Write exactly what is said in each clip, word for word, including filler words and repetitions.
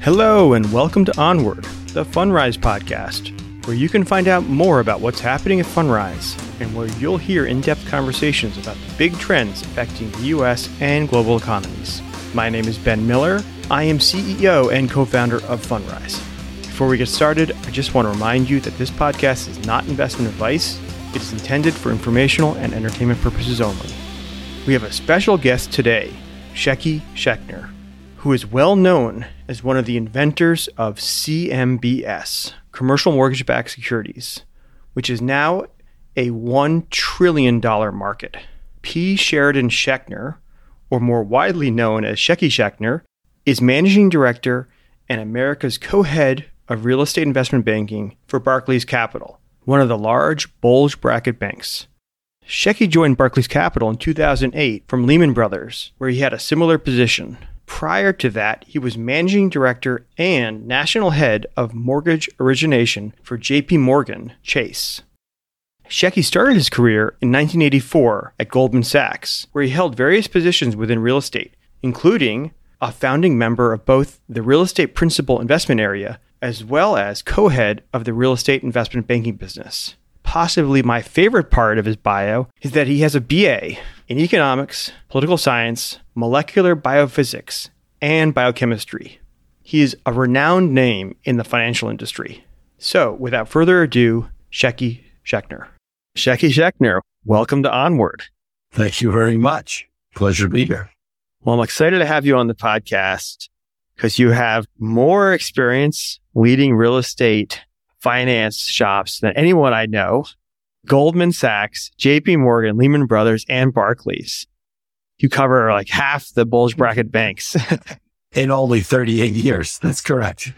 Hello and welcome to Onward, the Fundrise podcast, where you can find out more about what's happening at Fundrise and where you'll hear in-depth conversations about the big trends affecting the U S and global economies. My name is Ben Miller. I am C E O and co-founder of Fundrise. Before we get started, I just want to remind you that this podcast is not investment advice. It is intended for informational and entertainment purposes only. We have a special guest today, Shecky Schechner, who is well known as one of the inventors of C M B S, commercial mortgage-backed securities, which is now a one trillion dollars market. P. Sheridan Schechner, or more widely known as Shecky Schechner, is managing director and America's co-head of real estate investment banking for Barclays Capital, one of the large bulge bracket banks. Shecky joined Barclays Capital in two thousand eight from Lehman Brothers, where he had a similar position. Prior to that, he was managing director and national head of mortgage origination for J P Morgan Chase. Shecky started his career in nineteen eighty-four at Goldman Sachs, where he held various positions within real estate, including a founding member of both the real estate principal investment area as well as co-head of the real estate investment banking business. Possibly my favorite part of his bio is that he has a B A in economics, political science, molecular biophysics, and biochemistry. He is a renowned name in the financial industry. So, without further ado, Shecky Schechner. Shecky Schechner, welcome to Onward. Thank you very much. Pleasure to be here. Well, I'm excited to have you on the podcast because you have more experience leading real estate finance shops than anyone I know. Goldman Sachs, J P Morgan, Lehman Brothers, and Barclays. You cover like half the bulge bracket banks. In only thirty-eight years. That's correct.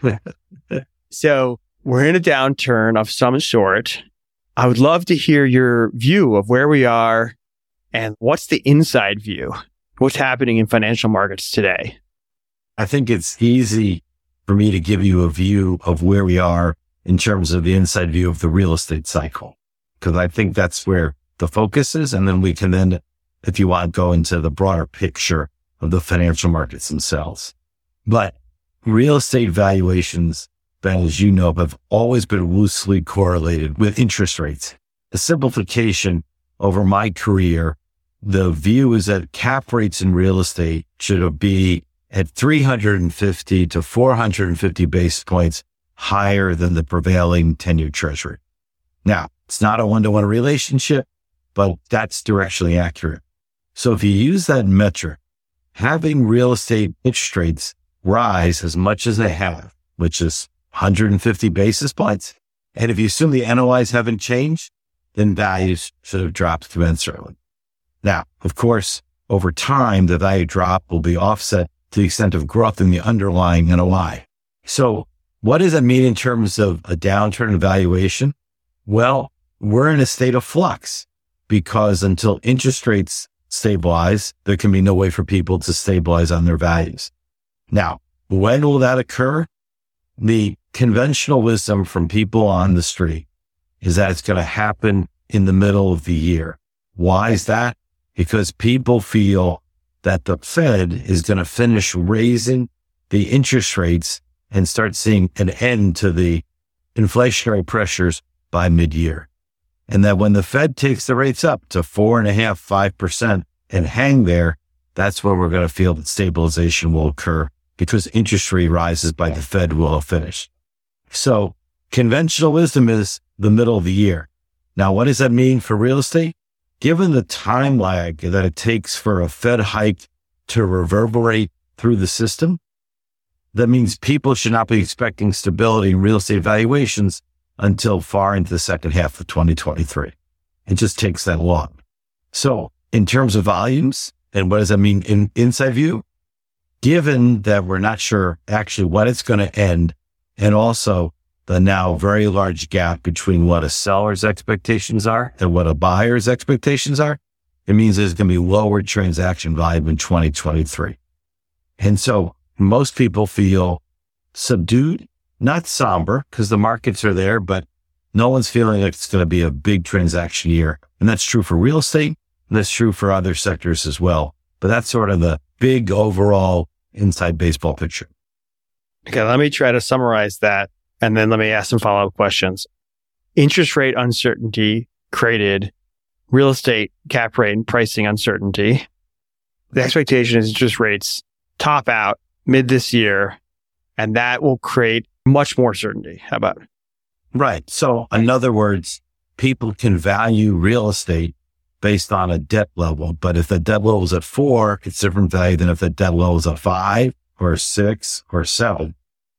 So we're in a downturn of some sort. I would love to hear your view of where we are and what's the inside view. What's happening in financial markets today? I think it's easy for me to give you a view of where we are in terms of the inside view of the real estate cycle, because I think that's where the focus is. And then we can then, if you want, go into the broader picture of the financial markets themselves. But real estate valuations, Ben, as you know, have always been loosely correlated with interest rates. The simplification over my career, the view is that cap rates in real estate should be at three hundred fifty to four hundred fifty basis points higher than the prevailing ten-year treasury. Now, it's not a one-to-one relationship, but that's directionally accurate. So if you use that metric, having real estate interest rates rise as much as they have, which is one hundred fifty basis points, and if you assume the N O Is haven't changed, then values should have dropped commensurately. Now, of course, over time, the value drop will be offset to the extent of growth in the underlying N O I. So what does that mean in terms of a downturn in valuation? Well, we're in a state of flux because until interest rates stabilize, there can be no way for people to stabilize on their values. Now, when will that occur? The conventional wisdom from people on the street is that it's going to happen in the middle of the year. Why is that? Because people feel that the Fed is going to finish raising the interest rates and start seeing an end to the inflationary pressures by mid-year. And that when the Fed takes the rates up to four and a half, five percent and hang there, that's when we're going to feel that stabilization will occur because interest rate rises by the Fed will have finished. So conventional wisdom is the middle of the year. Now, what does that mean for real estate? Given the time lag that it takes for a Fed hike to reverberate through the system, that means people should not be expecting stability in real estate valuations until far into the second half of twenty twenty-three. It just takes that long. So in terms of volumes, and what does that mean in inside view? Given that we're not sure actually when it's going to end, and also the now very large gap between what a seller's expectations are and what a buyer's expectations are, it means there's going to be lower transaction volume in twenty twenty-three. And so most people feel subdued, not somber, because the markets are there, but no one's feeling like it's going to be a big transaction year. And that's true for real estate, and that's true for other sectors as well. But that's sort of the big overall inside baseball picture. Okay, let me try to summarize that, and then let me ask some follow-up questions. Interest rate uncertainty created real estate cap rate and pricing uncertainty. The expectation is interest rates top out mid this year, and that will create much more certainty. How about it? Right. So in other words, people can value real estate based on a debt level. But if the debt level is at four, it's different value than if the debt level is a five or a six or seven.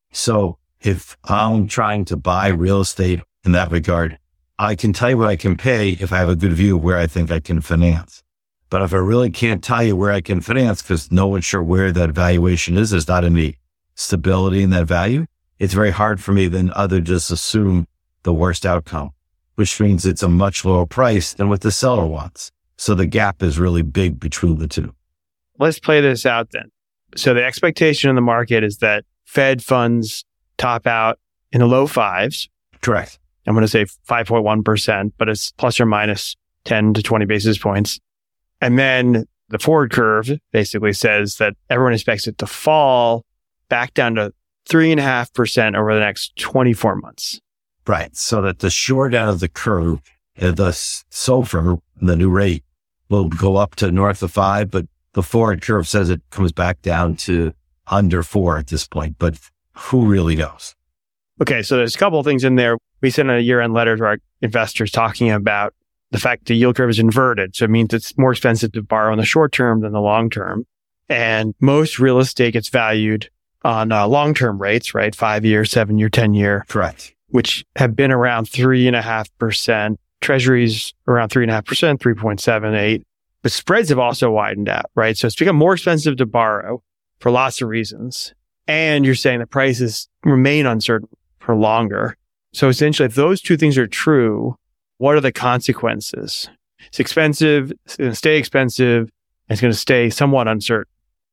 So if I'm trying to buy real estate in that regard, I can tell you what I can pay if I have a good view of where I think I can finance. But if I really can't tell you where I can finance because no one's sure where that valuation is, there's not any stability in that value, it's very hard for me then other just assume the worst outcome, which means it's a much lower price than what the seller wants. So the gap is really big between the two. Let's play this out then. So the expectation in the market is that Fed funds top out in the low fives. Correct. I'm going to say five point one percent, but it's plus or minus ten to twenty basis points. And then the forward curve basically says that everyone expects it to fall back down to three point five percent over the next twenty-four months. Right. So that the short end of the curve, uh, the SOFR, the new rate, will go up to north of five, but the forward curve says it comes back down to under four at this point. But who really knows? Okay. So there's a couple of things in there. We sent a year-end letter to our investors talking about the fact the yield curve is inverted. So it means it's more expensive to borrow in the short term than the long term. And most real estate gets valued on uh, long-term rates, right? Five-year, seven-year, ten-year. Correct. Which have been around three point five percent. Treasuries around three point five percent, three point seven eight. But spreads have also widened out, right? So it's become more expensive to borrow for lots of reasons. And you're saying the prices remain uncertain for longer. So essentially, if those two things are true, what are the consequences? It's expensive, it's going to stay expensive, and it's going to stay somewhat uncertain.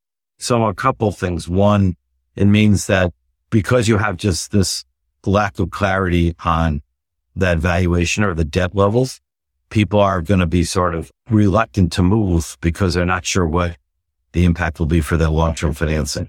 So a couple of things. One, it means that because you have just this lack of clarity on that valuation or the debt levels, people are going to be sort of reluctant to move because they're not sure what the impact will be for their long-term financing.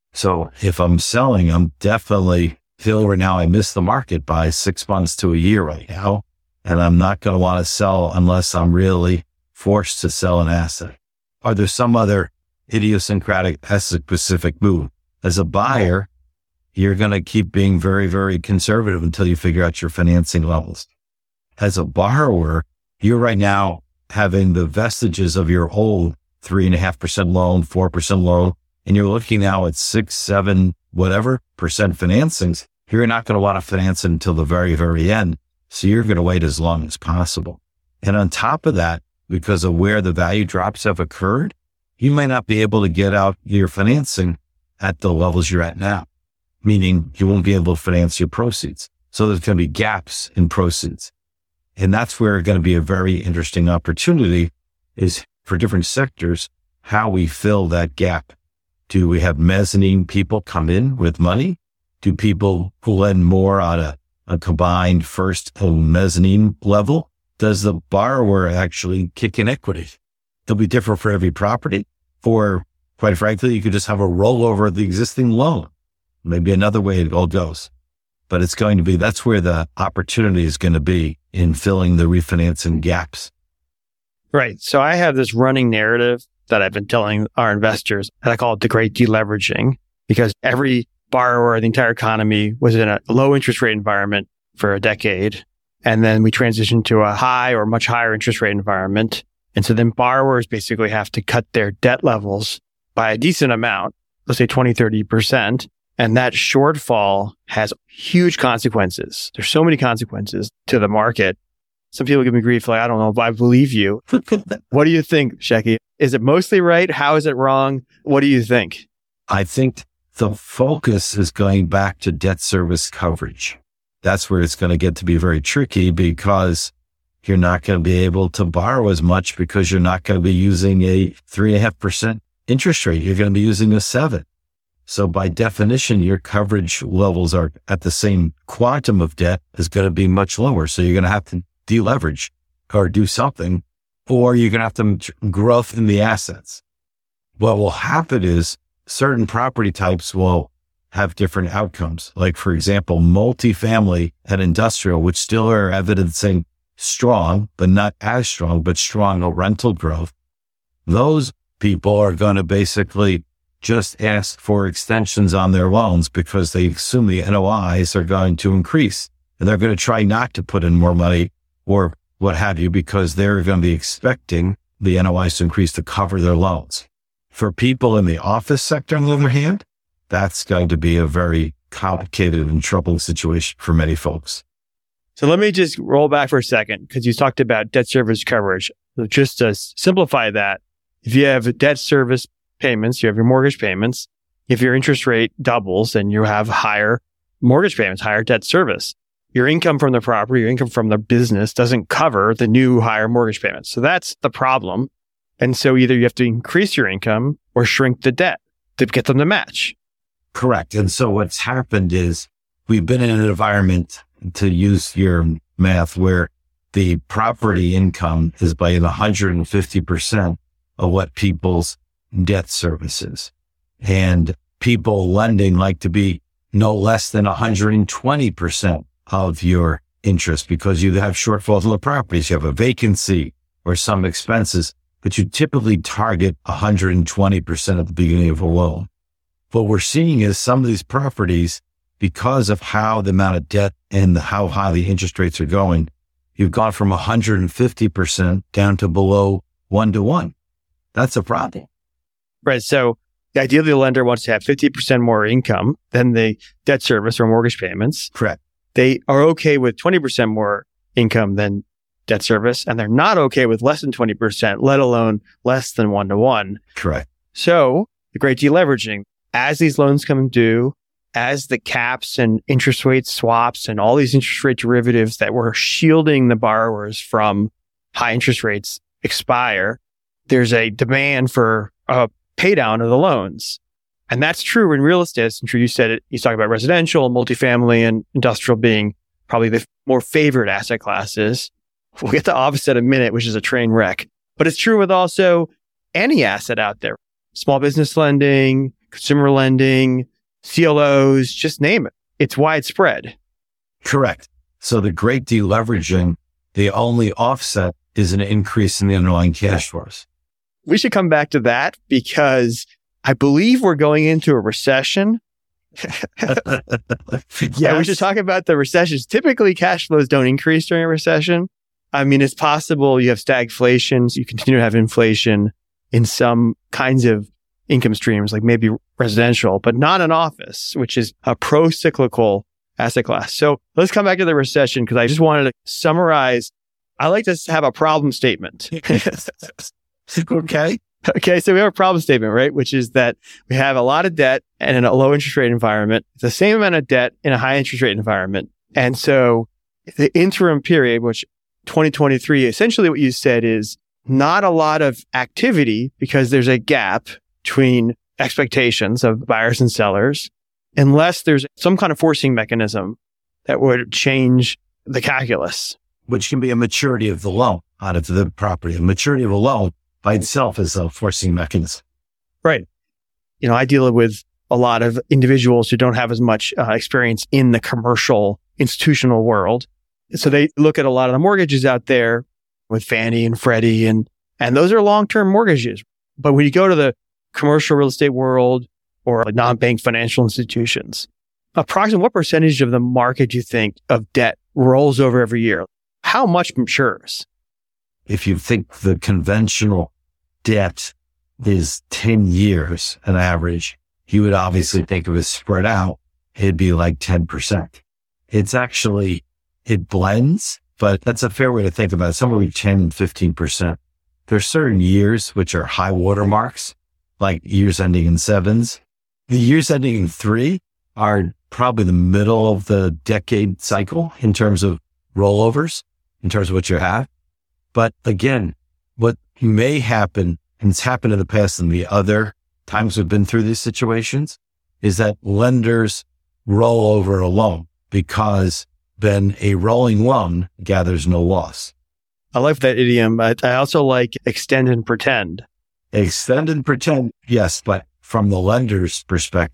So if I'm selling, I'm definitely feeling right now I miss the market by six months to a year right now. And I'm not going to want to sell unless I'm really forced to sell an asset. Are there some other idiosyncratic asset-specific move? As a buyer, you're going to keep being very, very conservative until you figure out your financing levels. As a borrower, you're right now having the vestiges of your old three and a half percent loan, four percent loan, and you're looking now at six, seven, whatever percent financings. You're not going to want to finance it until the very, very end. So you're going to wait as long as possible. And on top of that, because of where the value drops have occurred, you may not be able to get out your financing at the levels you're at now, meaning you won't be able to finance your proceeds. So there's going to be gaps in proceeds. And that's where going to be a very interesting opportunity is for different sectors, how we fill that gap. Do we have mezzanine people come in with money? Do people who lend more on a, a combined first and mezzanine level? Does the borrower actually kick in equity? They'll be different for every property. Or quite frankly, you could just have a rollover of the existing loan. Maybe another way it all goes. But it's going to be, that's where the opportunity is going to be in filling the refinancing gaps. Right. So I have this running narrative that I've been telling our investors, and I call it the great deleveraging, because every borrower in the entire economy was in a low interest rate environment for a decade. And then we transitioned to a high or much higher interest rate environment. And so then borrowers basically have to cut their debt levels by a decent amount, let's say twenty, thirty percent. And that shortfall has huge consequences. There's so many consequences to the market. Some people give me grief, like, I don't know if I believe you. What do you think, Shecky? Is it mostly right? How is it wrong? What do you think? I think the focus is going back to debt service coverage. That's where it's going to get to be very tricky because you're not going to be able to borrow as much because you're not going to be using a three and a half percent interest rate. You're going to be using a seven. So by definition, your coverage levels are at the same quantum of debt is going to be much lower. So you're going to have to deleverage or do something, or you're going to have to growth in the assets. What will happen is certain property types will have different outcomes. Like, for example, multifamily and industrial, which still are evidencing strong, but not as strong, but strong rental growth. Those people are going to basically just ask for extensions on their loans because they assume the N O Is are going to increase. And they're going to try not to put in more money or what have you, because they're going to be expecting the N O Is to increase to cover their loans. For people in the office sector, on the other hand, that's going to be a very complicated and troubling situation for many folks. So let me just roll back for a second, because you talked about debt service coverage. So just to simplify that, if you have debt service payments, you have your mortgage payments. If your interest rate doubles, then you have higher mortgage payments, higher debt service. Your income from the property, your income from the business doesn't cover the new higher mortgage payments. So that's the problem. And so either you have to increase your income or shrink the debt to get them to match. Correct. And so what's happened is we've been in an environment, to use your math, where the property income is by one hundred fifty percent of what people's debt service is. And people lending like to be no less than one hundred twenty percent of your interest, because you have shortfalls in the properties, you have a vacancy or some expenses, but you typically target one hundred twenty percent at the beginning of a loan. What we're seeing is some of these properties, because of how the amount of debt and the, how high the interest rates are going, you've gone from one hundred fifty percent down to below one to one. That's a problem. Right. So ideally, the lender wants to have fifty percent more income than the debt service or mortgage payments. Correct. They are okay with twenty percent more income than debt service, and they're not okay with less than twenty percent, let alone less than one to one. Correct. So the great deleveraging, as these loans come due, as the caps and interest rate swaps and all these interest rate derivatives that were shielding the borrowers from high interest rates expire, there's a demand for a pay down of the loans. And that's true in real estate. I'm sure you said it. You talk about residential, multifamily, and industrial being probably the more favored asset classes. We'll get to office in a minute, which is a train wreck. But it's true with also any asset out there. Small business lending, consumer lending, C L Os, just name it. It's widespread. Correct. So the great deleveraging, the only offset is an increase in the underlying cash flows. We should come back to that because I believe we're going into a recession. Yes. Yeah, we should talk about the recessions. Typically, cash flows don't increase during a recession. I mean, it's possible you have stagflation, so you continue to have inflation in some kinds of income streams, like maybe residential, but not an office, which is a pro-cyclical asset class. So let's come back to the recession, because I just wanted to summarize. I like to have a problem statement. Okay. Okay, so we have a problem statement, right? Which is that we have a lot of debt and in a low interest rate environment, the same amount of debt in a high interest rate environment. And so the interim period, which twenty twenty-three, essentially what you said is not a lot of activity because there's a gap between expectations of buyers and sellers, unless there's some kind of forcing mechanism that would change the calculus. Which can be a maturity of the loan out of the property. A maturity of a loan by itself is a forcing mechanism. Right. You know, I deal with a lot of individuals who don't have as much uh, experience in the commercial institutional world. So they look at a lot of the mortgages out there with Fannie and Freddie, and, and those are long-term mortgages. But when you go to the commercial real estate world or like non-bank financial institutions, approximately what percentage of the market do you think of debt rolls over every year? How much matures? If you think the conventional debt is ten years on average, you would obviously think of it spread out. It'd be like ten percent. It's actually, it blends, but that's a fair way to think about it. Somewhere between ten and fifteen percent. There's certain years which are high watermarks, like years ending in sevens. The years ending in three are probably the middle of the decade cycle in terms of rollovers, in terms of what you have. But again, what may happen, and it's happened in the past and the other times we've been through these situations, is that lenders roll over a loan because then a rolling loan gathers no loss. I like that idiom, but I also like extend and pretend. Extend and pretend, yes, but from the lender's perspective,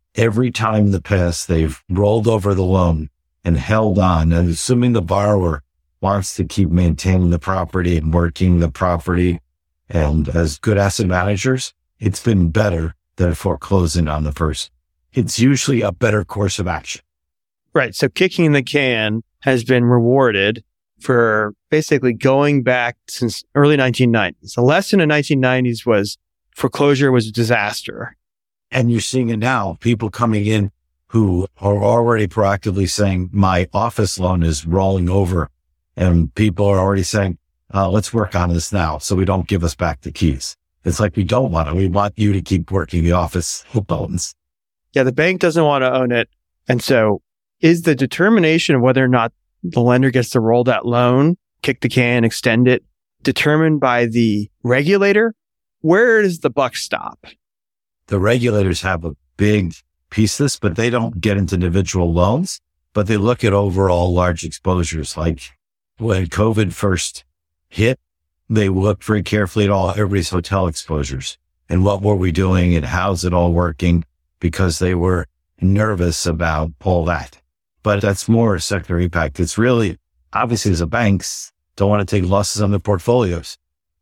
every time in the past they've rolled over the loan and held on, and assuming the borrower wants to keep maintaining the property and working the property, and as good asset managers, it's been better than foreclosing on the person. It's usually a better course of action. Right. So kicking the can has been rewarded for basically going back since early nineteen nineties. The lesson in nineteen nineties was foreclosure was a disaster. And you're seeing it now, people coming in who are already proactively saying, my office loan is rolling over. And people are already saying, uh, let's work on this now so we don't give us back the keys. It's like, we don't want it. We want you to keep working the office loans. Yeah, the bank doesn't want to own it. And so is the determination of whether or not the lender gets to roll that loan, kick the can, extend it, determined by the regulator? Where does the buck stop? The regulators have a big piece of this, but they don't get into individual loans, but they look at overall large exposures. Like when COVID first hit, they looked very carefully at all everybody's hotel exposures and what were we doing and how's it all working, because they were nervous about all that. But that's more a secondary impact. It's really, obviously, as a banks don't want to take losses on their portfolios.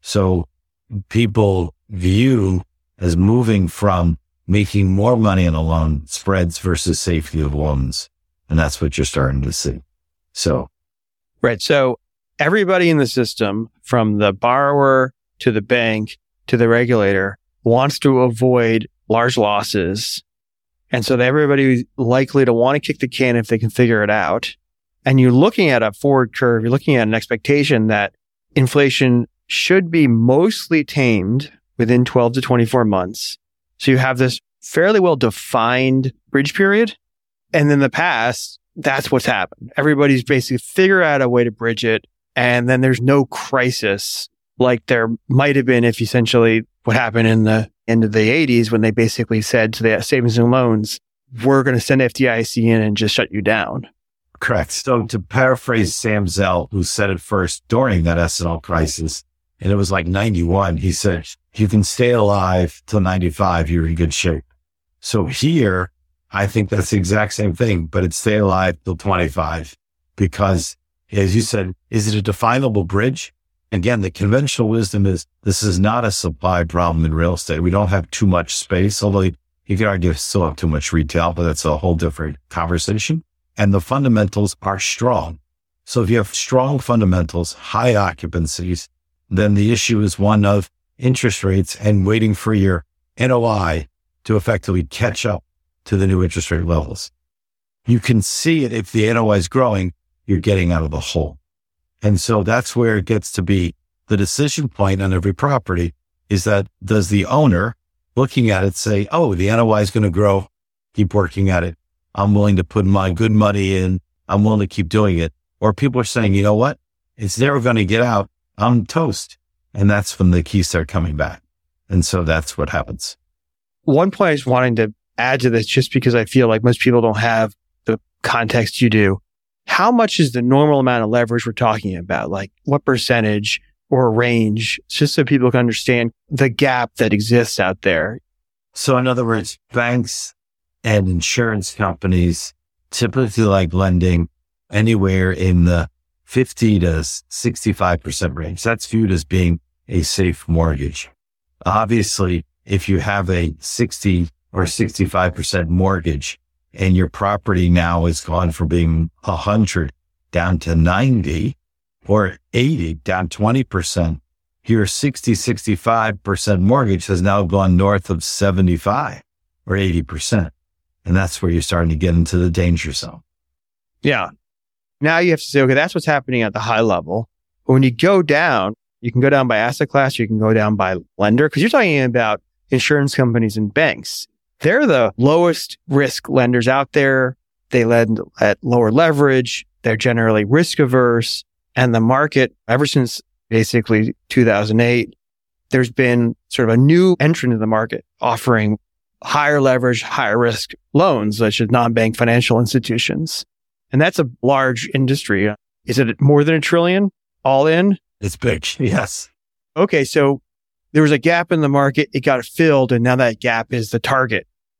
So people view as moving from making more money in a loan spreads versus safety of loans. And that's what you're starting to see. So, right. So everybody in the system, from the borrower to the bank to the regulator, wants to avoid large losses. And so everybody's likely to want to kick the can if they can figure it out. And you're looking at a forward curve, you're looking at an expectation that inflation should be mostly tamed within twelve to twenty-four months. So you have this fairly well-defined bridge period. And in the past, that's what's happened. Everybody's basically figured out a way to bridge it. And then there's no crisis like there might have been if essentially what happened in the end of the eighties when they basically said to the savings and loans, we're going to send F D I C in and just shut you down. Correct. So to paraphrase Sam Zell, who said it first during that S N L crisis, and it was like ninety-one, he said, you can stay alive till ninety-five, you're in good shape. So here, I think that's the exact same thing, but it's stay alive till twenty-five, because as you said, is it a definable bridge? Again, the conventional wisdom is this is not a supply problem in real estate. We don't have too much space, although you could argue still have too much retail, but that's a whole different conversation. And the fundamentals are strong. So if you have strong fundamentals, high occupancies, then the issue is one of interest rates and waiting for your N O I to effectively catch up to the new interest rate levels. You can see it if the N O I is growing, you're getting out of the hole. And so that's where it gets to be the decision point on every property is that does the owner looking at it say, oh, the N O I is going to grow, keep working at it. I'm willing to put my good money in. I'm willing to keep doing it. Or people are saying, you know what? It's never going to get out. I'm toast. And that's when the keys start coming back. And so that's what happens. One point I was wanting to add to this, just because I feel like most people don't have the context you do. How much is the normal amount of leverage we're talking about? Like what percentage or range, just so people can understand the gap that exists out there. So in other words, banks and insurance companies typically like lending anywhere in the fifty to sixty-five percent range. That's viewed as being a safe mortgage. Obviously, if you have a sixty or sixty-five percent mortgage and your property now is gone from being one hundred down to ninety or eighty, down twenty percent, your sixty, sixty-five percent mortgage has now gone north of seventy-five or eighty percent. And that's where you're starting to get into the danger zone. Yeah. Now you have to say, okay, that's what's happening at the high level. But when you go down, you can go down by asset class, you can go down by lender, because you're talking about insurance companies and banks. They're the lowest risk lenders out there. They lend at lower leverage. They're generally risk averse. And the market, ever since basically two thousand eight, there's been sort of a new entrant in the market offering higher leverage, higher risk loans, such as non-bank financial institutions. And that's a large industry. Is it more than a trillion all in? It's big. Yes. Okay. So there was a gap in the market. It got filled. And now that gap is the target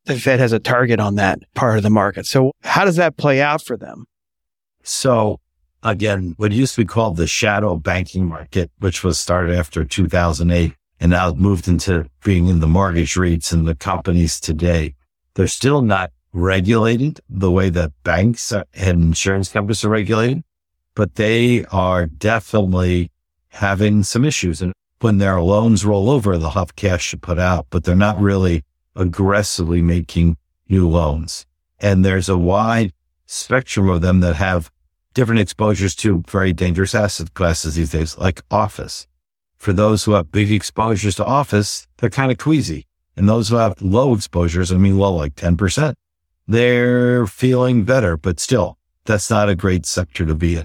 the Fed has a target on that part of the market. So how does that play out for them? So again, what used to be called the shadow banking market, which was started after two thousand eight and now moved into being in the mortgage REITs and the companies today, they're still not regulated the way that banks and insurance companies are regulated, but they are definitely having some issues. And when their loans roll over, they'll have cash to put out, but they're not really aggressively making new loans. And there's a wide spectrum of them that have different exposures to very dangerous asset classes these days, like office. For those who have big exposures to office, they're kind of queasy. And those who have low exposures, I mean, low, like ten percent, they're feeling better, but still, that's not a great sector to be in.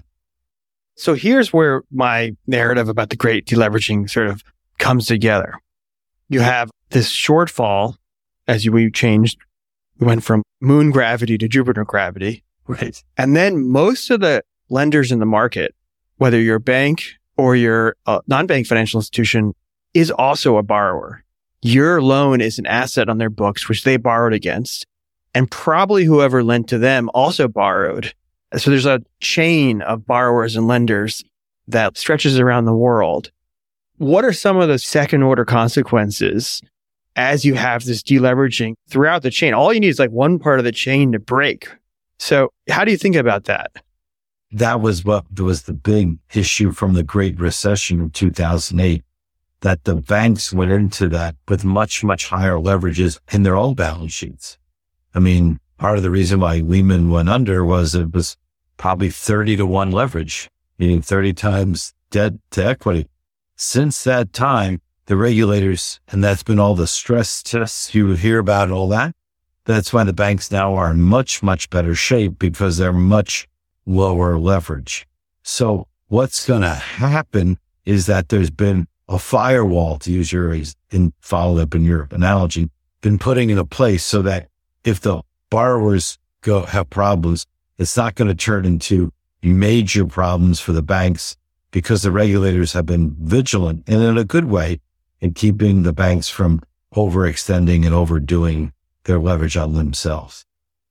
So here's where my narrative about the great deleveraging sort of comes together. You have this shortfall as we changed. We went from moon gravity to Jupiter gravity. Right. And then most of the lenders in the market, whether you're a bank or you're a non-bank financial institution, is also a borrower. Your loan is an asset on their books, which they borrowed against. And probably whoever lent to them also borrowed. So there's a chain of borrowers and lenders that stretches around the world. What are some of the second order consequences as you have this deleveraging throughout the chain? All you need is like one part of the chain to break. So how do you think about that? That was what was the big issue from the Great Recession of two thousand eight, that the banks went into that with much, much higher leverages in their own balance sheets. I mean, part of the reason why Lehman went under was it was probably thirty to one leverage, meaning thirty times debt to equity. Since that time, the regulators, and that's been all the stress tests you hear about and all that, that's why the banks now are in much, much better shape because they're much lower leverage. So what's going to happen is that there's been a firewall, to use your in follow up in your analogy, been putting into place so that if the borrowers go have problems, it's not going to turn into major problems for the banks because the regulators have been vigilant and in a good way in keeping the banks from overextending and overdoing their leverage on themselves.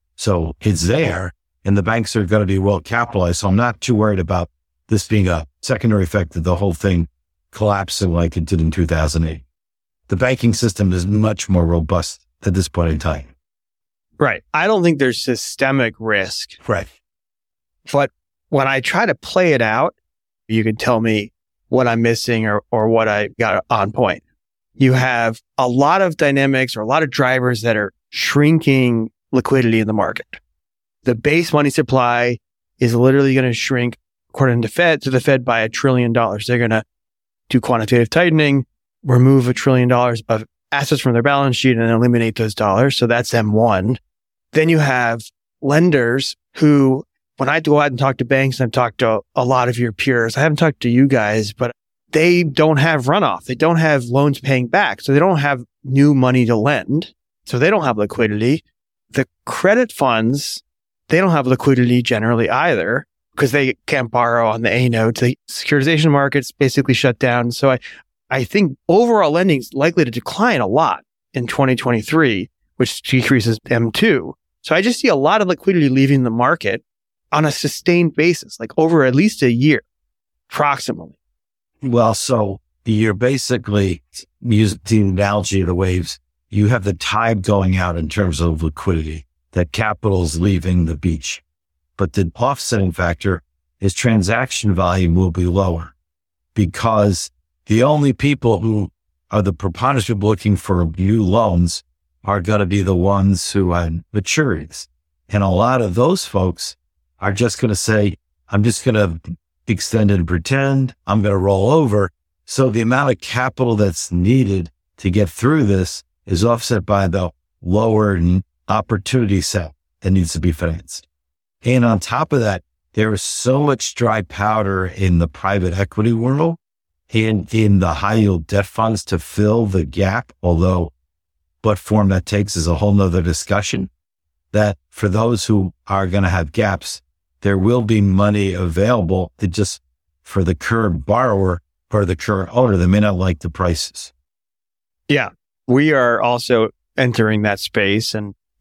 So it's there and the banks are going to be well capitalized. So I'm not too worried about this being a secondary effect of the whole thing collapsing like it did in two thousand eight. The banking system is much more robust at this point in time. Right. I don't think there's systemic risk. Right. But when I try to play it out, you can tell me what I'm missing or, or what I got on point. You have a lot of dynamics or a lot of drivers that are shrinking liquidity in the market. The base money supply is literally going to shrink, according to Fed, to the Fed by a trillion dollars. They're going to do quantitative tightening, remove a trillion dollars of assets from their balance sheet and eliminate those dollars. So that's M one. Then you have lenders who, when I go out and talk to banks, and I've talked to a lot of your peers, I haven't talked to you guys, but they don't have runoff. They don't have loans paying back. So they don't have new money to lend. So they don't have liquidity. The credit funds, they don't have liquidity generally either because they can't borrow on the A notes. The securitization market's basically shut down. So I, I think overall lending is likely to decline a lot in twenty twenty-three, which decreases M two. So I just see a lot of liquidity leaving the market on a sustained basis, like over at least a year, approximately. Well, so you're basically using the analogy of the waves. You have the tide going out in terms of liquidity, that capital is leaving the beach. But the offsetting factor is transaction volume will be lower because the only people who are the preponderance of looking for new loans are going to be the ones who had maturities. And a lot of those folks are just going to say, I'm just going to extend and pretend, I'm going to roll over. So the amount of capital that's needed to get through this is offset by the lower opportunity set that needs to be financed. And on top of that, there is so much dry powder in the private equity world and in the high yield debt funds to fill the gap, although what form that takes is a whole nother discussion, that for those who are going to have gaps, there will be money available to just for the current borrower or the current owner. They may not like the prices. Yeah, we are also entering that space. And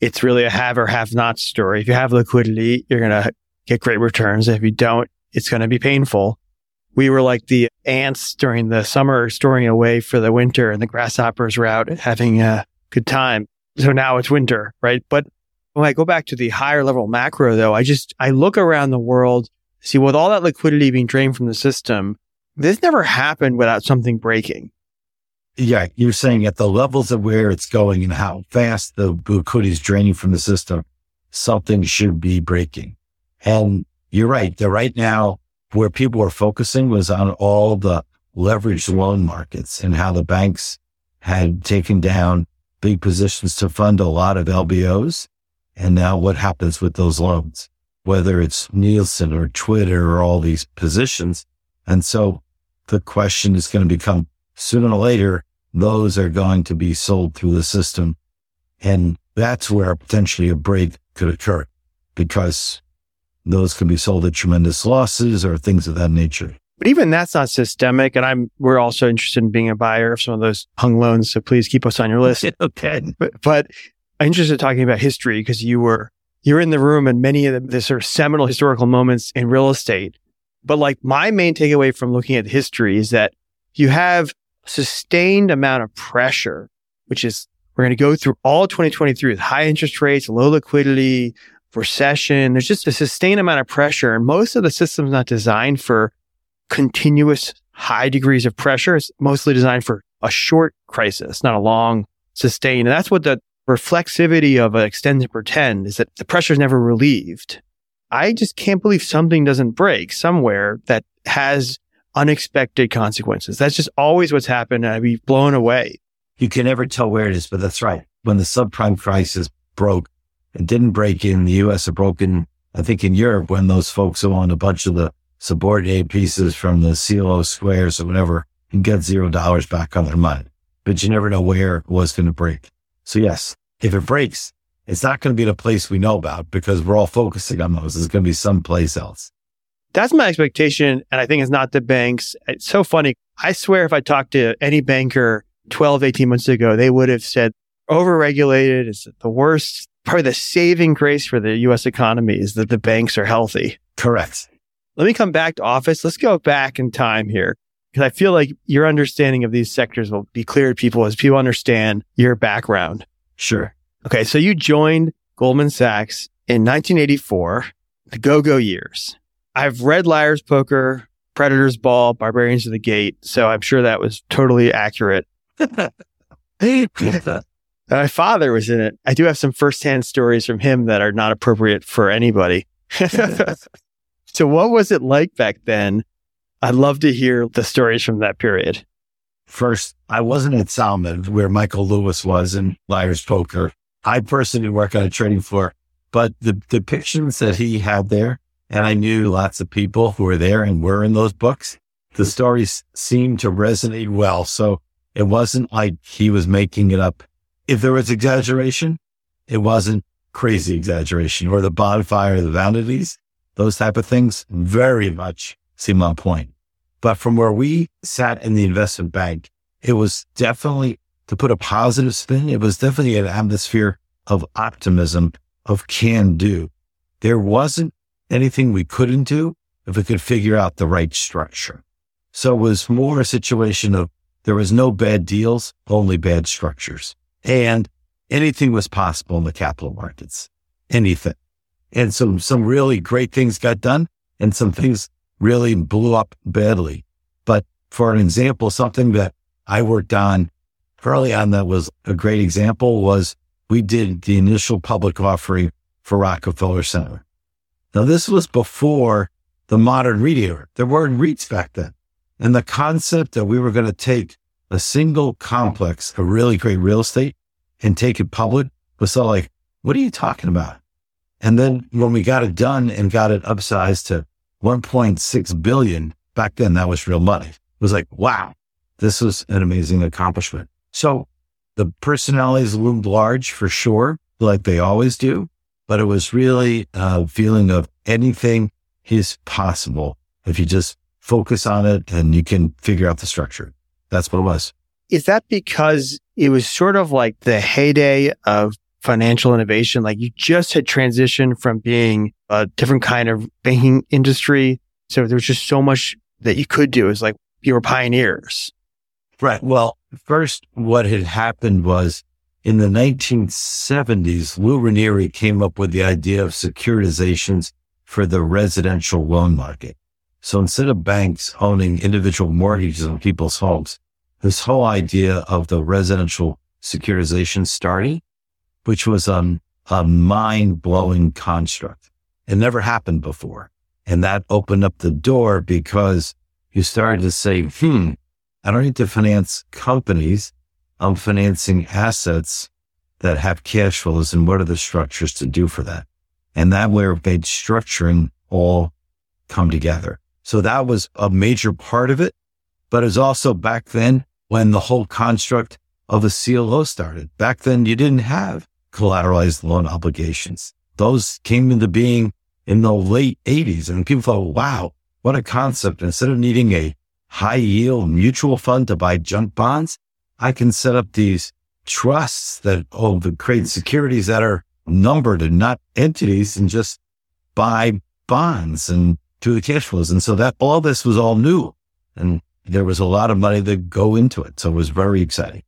it's really a have or have not story. If you have liquidity, you're going to get great returns. If you don't, it's going to be painful. We were like the ants during the summer storing away for the winter, and the grasshoppers were out having a good time. So now it's winter, right? But when I go back to the higher level macro, though, I just, I look around the world, see with all that liquidity being drained from the system, this never happened without something breaking. Yeah, you're saying at the levels of where it's going and how fast the liquidity is draining from the system, something should be breaking. And you're right. That right now, where people were focusing was on all the leveraged loan markets and how the banks had taken down big positions to fund a lot of L B Os. And now what happens with those loans, whether it's Nielsen or Twitter or all these positions. And so the question is going to become, sooner or later, those are going to be sold through the system. And that's where potentially a break could occur, because those can be sold at tremendous losses or things of that nature. But even that's not systemic. And I'm, we're also interested in being a buyer of some of those hung loans. So please keep us on your list. Okay. But, but I'm interested in talking about history, because you were, you're in the room in many of the, the sort of seminal historical moments in real estate. But like my main takeaway from looking at history is that you have sustained amount of pressure, which is, we're going to go through all twenty twenty-three with high interest rates, low liquidity, recession. There's just a sustained amount of pressure. And most of the system's not designed for continuous high degrees of pressure. It's mostly designed for a short crisis, not a long sustained. And that's what the reflexivity of an extend and pretend is, that the pressure is never relieved. I just can't believe something doesn't break somewhere that has unexpected consequences. That's just always what's happened. And I'd be blown away. You can never tell where it is, but that's right. When the subprime crisis broke, it didn't break in the U S, it broke in, I think, in Europe, when those folks who own a bunch of the subordinated pieces from the C L O squares or whatever and get zero dollars back on their money. But you never know where it was going to break. So yes, if it breaks, it's not going to be the place we know about, because we're all focusing on those. It's going to be someplace else. That's my expectation. And I think it's not the banks. It's so funny. I swear if I talked to any banker twelve, eighteen months ago, they would have said overregulated is the worst. Probably the saving grace for the U S economy is that the banks are healthy. Correct. Let me come back to office. Let's go back in time here, because I feel like your understanding of these sectors will be clear to people as people understand your background. Sure. Okay. So you joined Goldman Sachs in nineteen eighty-four, the go-go years. I've read Liar's Poker, Predator's Ball, Barbarians of the Gate. So I'm sure that was totally accurate. My father was in it. I do have some firsthand stories from him that are not appropriate for anybody. So what was it like back then? I'd love to hear the stories from that period. First, I wasn't at Salmon, where Michael Lewis was in Liar's Poker. I personally work on a trading floor, but the depictions that he had there, and I knew lots of people who were there and were in those books, the stories seemed to resonate well. So it wasn't like he was making it up. If there was exaggeration, it wasn't crazy exaggeration, or the bonfire, the vanities, those type of things very much seem on point. But from where we sat in the investment bank, it was definitely, to put a positive spin, it was definitely an atmosphere of optimism, of can do. There wasn't anything we couldn't do if we could figure out the right structure. So it was more a situation of there was no bad deals, only bad structures. And anything was possible in the capital markets, anything. And some, some really great things got done, and some things really blew up badly. But for an example, something that I worked on early on that was a great example was we did the initial public offering for Rockefeller Center. Now, this was before the modern REIT era. There weren't REITs back then. And the concept that we were going to take a single complex of really great real estate and take it public was so like, what are you talking about? And then when we got it done and got it upsized to one point six billion, back then that was real money. It was like, wow, this was an amazing accomplishment. So the personalities loomed large for sure, like they always do, but it was really a feeling of anything is possible if you just focus on it and you can figure out the structure. That's what it was. Is that because it was sort of like the heyday of financial innovation. Like you just had transitioned from being a different kind of banking industry. So there was just so much that you could do. It's like you were pioneers. Right. Well, first, what had happened was in the nineteen seventies, Lou Ranieri came up with the idea of securitizations for the residential loan market. So instead of banks owning individual mortgages on people's homes, this whole idea of the residential securitization starting, which was um, a mind-blowing construct. It never happened before. And that opened up the door because you started to say, hmm, I don't need to finance companies. I'm financing assets that have cash flows, and what are the structures to do for that? And that way it made structuring all come together. So that was a major part of it. But it was also back then when the whole construct of a C L O started. Back then you didn't have collateralized loan obligations. Those came into being in the late eighties, and people thought, wow, what a concept. Instead of needing a high yield mutual fund to buy junk bonds, I can set up these trusts that oh, the create securities that are numbered and not entities, and just buy bonds and do the cash flows. And so that all this was all new, and there was a lot of money to go into it. So it was very exciting.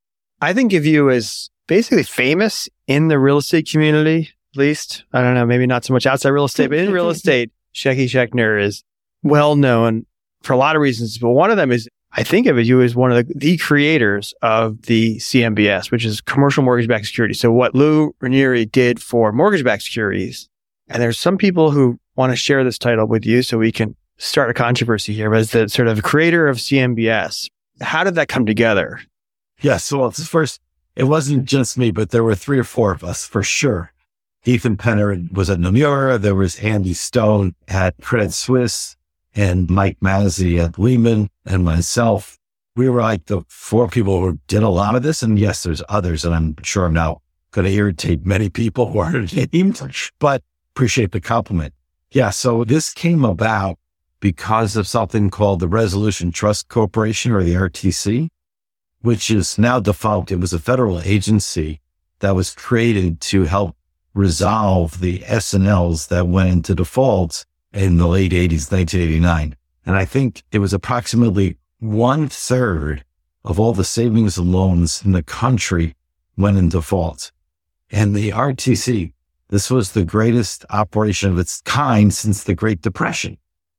I think of you as basically famous in the real estate community, at least. I don't know, maybe not so much outside real estate, but in real estate, Shecky Schechner is well known for a lot of reasons. But one of them is, I think of you as one of the, the creators of the C M B S, which is commercial mortgage-backed securities. So what Lou Ranieri did for mortgage-backed securities, and there's some people who want to share this title with you so we can start a controversy here, but as the sort of creator of C M B S, how did that come together? Yeah, so first, it wasn't just me, but there were three or four of us for sure. Ethan Penner was at Nomura. There was Andy Stone at Credit Suisse, and Mike Mazzei at Lehman, and myself. We were like the four people who did a lot of this. And yes, there's others, and I'm sure I'm now going to irritate many people who aren't named, but appreciate the compliment. Yeah, so this came about because of something called the Resolution Trust Corporation, or the R T C, which is now defunct. It was a federal agency that was created to help resolve the S N Ls that went into default in the late eighties, nineteen eighty-nine. And I think it was approximately one third of all the savings and loans in the country went in default. And the R T C, this was the greatest operation of its kind since the Great Depression.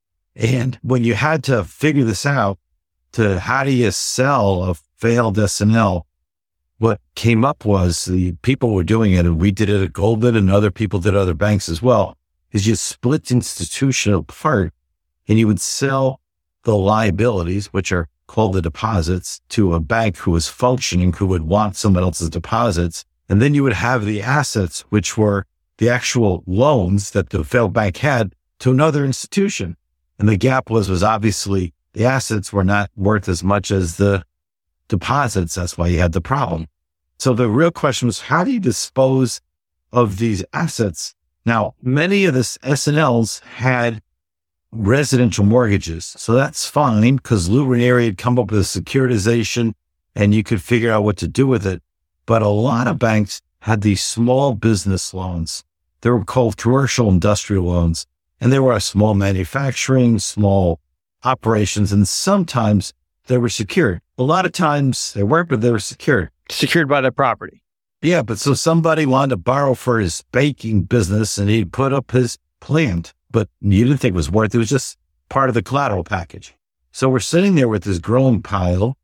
And when you had to figure this out, to how do you sell a failed S N L, what came up was the people were doing it, and we did it at Goldman, and other people did other banks as well, is you split the institution apart, and you would sell the liabilities, which are called the deposits, to a bank who was functioning, who would want someone else's deposits. And then you would have the assets, which were the actual loans that the failed bank had, to another institution. And the gap was, was obviously the assets were not worth as much as the deposits. That's why you had the problem. So the real question was, how do you dispose of these assets? Now, many of the S N Ls had residential mortgages. So that's fine, because Lou Ranieri had come up with a securitization and you could figure out what to do with it. But a lot of banks had these small business loans. They were called commercial industrial loans. And they were small manufacturing, small operations, and sometimes they were secured. A lot of times they weren't, but they were secured. Secured by the property. Yeah, but so somebody wanted to borrow for his baking business, and he'd put up his plant, but you didn't think it was worth it. It was just part of the collateral package. So we're sitting there with this growing pile,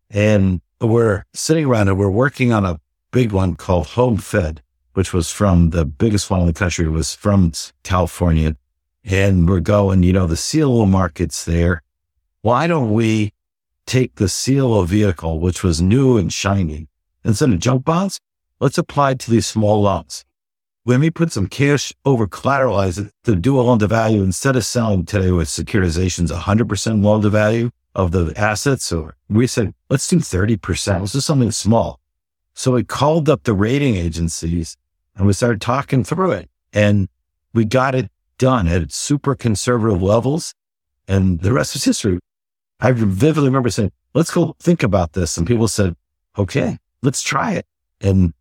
and we're sitting around and we're working on a big one called Home Fed, which was from the biggest one in the country. It was from California. And we're going, you know, the C L O market's there. Why don't we take the C L O vehicle, which was new and shiny, instead of junk bonds, let's apply it to these small loans. When we put some cash over collateralize it to do a loan to value, instead of selling today with securitizations one hundred percent loan to value of the assets, or we said, let's do thirty percent. Let's do something small. So we called up the rating agencies and we started talking through it, and we got it done at super conservative levels, and the rest is history. I vividly remember saying, let's go think about this. And people said, okay, let's try it. And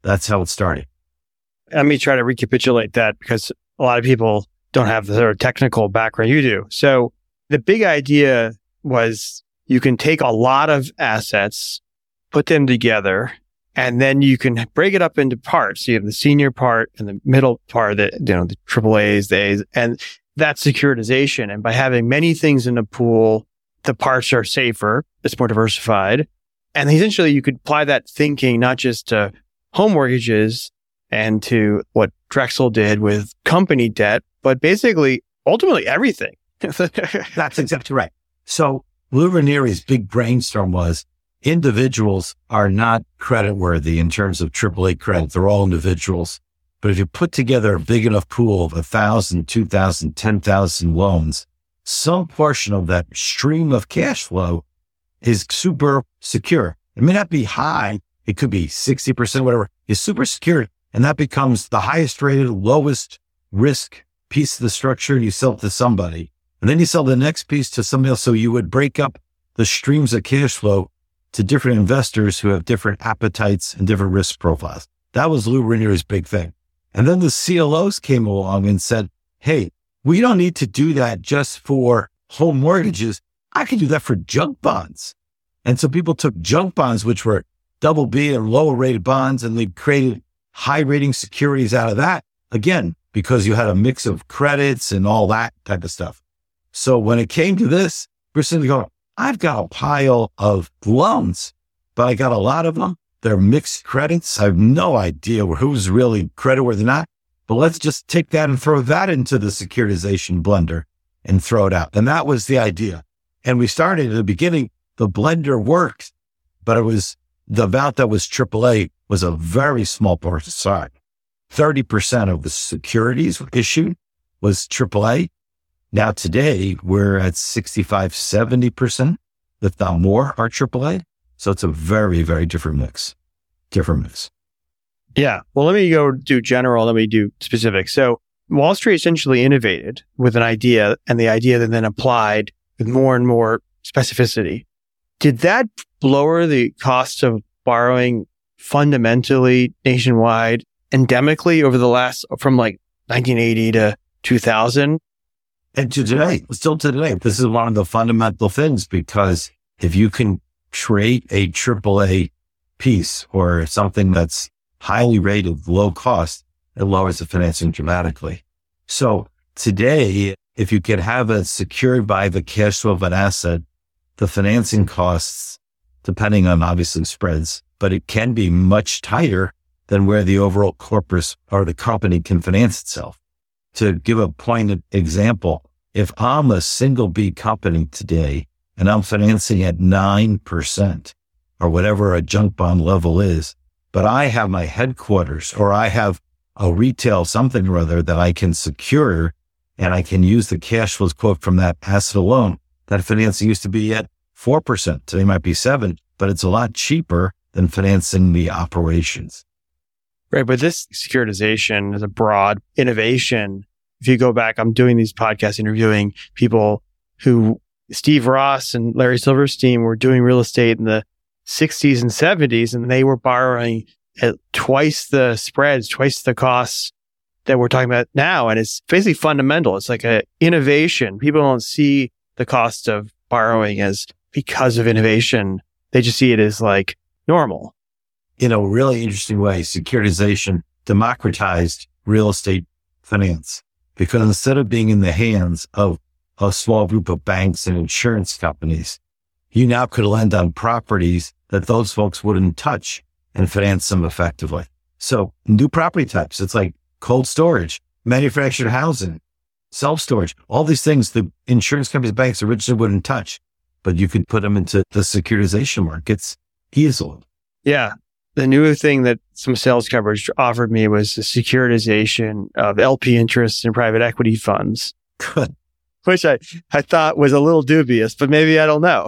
that's how it started. Let me try to recapitulate that because a lot of people don't have the sort of technical background you do. So the big idea was you can take a lot of assets, put them together, and then you can break it up into parts. You have the senior part and the middle part, the, you know, the triple A's, the A's, and that's securitization. And by having many things in a pool, the parts are safer. It's more diversified. And essentially you could apply that thinking not just to home mortgages and to what Drexel did with company debt, but basically ultimately everything. That's exactly right. So Lou Ranieri's big brainstorm was individuals are not creditworthy in terms of triple A credit. They're all individuals. But if you put together a big enough pool of a thousand, two thousand, ten thousand loans, some portion of that stream of cash flow is super secure. It may not be high. It could be sixty percent, whatever. It's super secure. And that becomes the highest rated, lowest risk piece of the structure. You sell it to somebody. And then you sell the next piece to somebody else. So you would break up the streams of cash flow to different investors who have different appetites and different risk profiles. That was Lou Ranieri's big thing. And then the C L Os came along and said, hey, we don't need to do that just for home mortgages. I can do that for junk bonds. And so people took junk bonds, which were double B and lower rated bonds, and they created high rating securities out of that. Again, because you had a mix of credits and all that type of stuff. So when it came to this, we're sitting there going, I've got a pile of loans, but I got a lot of them. They're mixed credits. I have no idea who's really creditworthy or not, but let's just take that and throw that into the securitization blender and throw it out. And that was the idea. And we started at the beginning, the blender worked, but it was the amount that was triple A was a very small part of size. thirty percent of the securities issued was triple A. Now today we're at sixty-five, seventy percent, if not more, are triple A. So it's a very, very different mix, different mix. Yeah. Well, let me go do general. Let me do specific. So Wall Street essentially innovated with an idea, and the idea that then applied with more and more specificity. Did that lower the cost of borrowing fundamentally nationwide, endemically over the last, from like nineteen eighty to two thousand? And to today, still to today, this is one of the fundamental things, because if you can create a triple A piece or something that's highly rated, low cost, it lowers the financing dramatically. So today, if you can have it secured by the cash flow of an asset, the financing costs, depending on obviously spreads, but it can be much tighter than where the overall corpus or the company can finance itself. To give a pointed example, if I'm a single B company today and I'm financing at nine percent or whatever a junk bond level is, but I have my headquarters or I have a retail something or other that I can secure and I can use the cash flows quote from that asset alone, that financing used to be at four percent. Today might be seven, but it's a lot cheaper than financing the operations. Right. But this securitization is a broad innovation. If you go back, I'm doing these podcasts interviewing people who Steve Ross and Larry Silverstein were doing real estate in the sixties and seventies, and they were borrowing at twice the spreads, twice the costs that we're talking about now. And it's basically fundamental. It's like an innovation. People don't see the cost of borrowing as because of innovation. They just see it as like normal. In a really interesting way, securitization democratized real estate finance, because instead of being in the hands of a small group of banks and insurance companies, you now could lend on properties that those folks wouldn't touch and finance them effectively. So new property types, it's like cold storage, manufactured housing, self-storage, all these things the insurance companies, banks originally wouldn't touch, but you could put them into the securitization markets easily. Yeah. The new thing that some sales coverage offered me was the securitization of L P interests in private equity funds. Good. Which I, I thought was a little dubious, but maybe I don't know.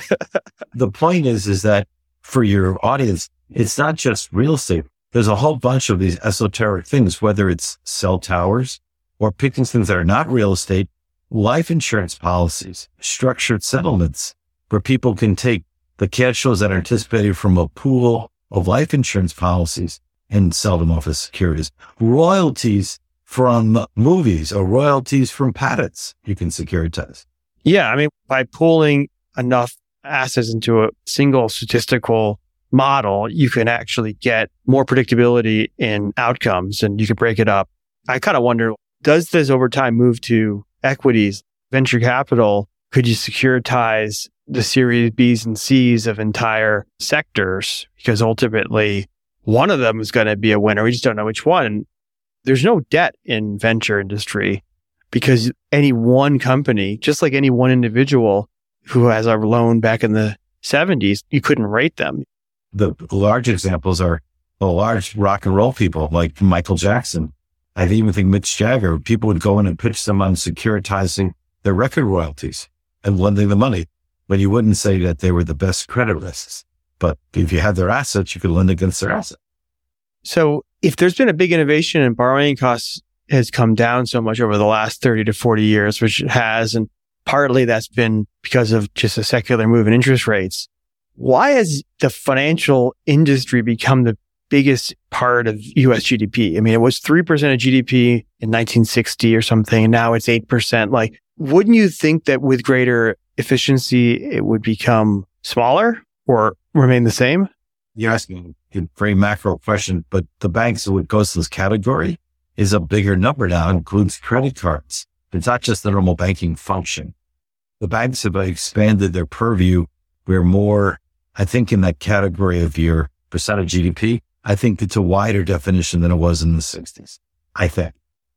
The point is, is that for your audience, it's not just real estate. There's a whole bunch of these esoteric things, whether it's cell towers or picking things that are not real estate, life insurance policies, structured settlements, where people can take the cash flows that are anticipated from a pool of life insurance policies and sell them off as securities. Royalties from movies or royalties from patents, you can securitize. Yeah. I mean, by pooling enough assets into a single statistical model, you can actually get more predictability in outcomes and you can break it up. I kind of wonder, does this over time move to equities, venture capital? Could you securitize the series B's and C's of entire sectors? Because ultimately, one of them is going to be a winner. We just don't know which one. There's no debt in venture industry because any one company, just like any one individual who has a loan back in the seventies, you couldn't rate them. The large examples are the large rock and roll people like Michael Jackson. I even think Mitch Jagger, people would go in and pitch them on securitizing their record royalties and lending the money. But you wouldn't say that they were the best credit risks. But if you had their assets, you could lend against their assets. So if there's been a big innovation and borrowing costs has come down so much over the last thirty to forty years, which it has, and partly that's been because of just a secular move in interest rates, why has the financial industry become the biggest part of U S G D P? I mean, it was three percent of G D P in nineteen sixty or something, and now it's eight percent. Like, wouldn't you think that with greater efficiency, it would become smaller or remain the same? You're asking a very macro question, but the banks that would go to this category is a bigger number now, includes credit cards. It's not just the normal banking function. The banks have expanded their purview. We're more, I think, in that category of your percent of G D P. I think it's a wider definition than it was in the sixties, I think.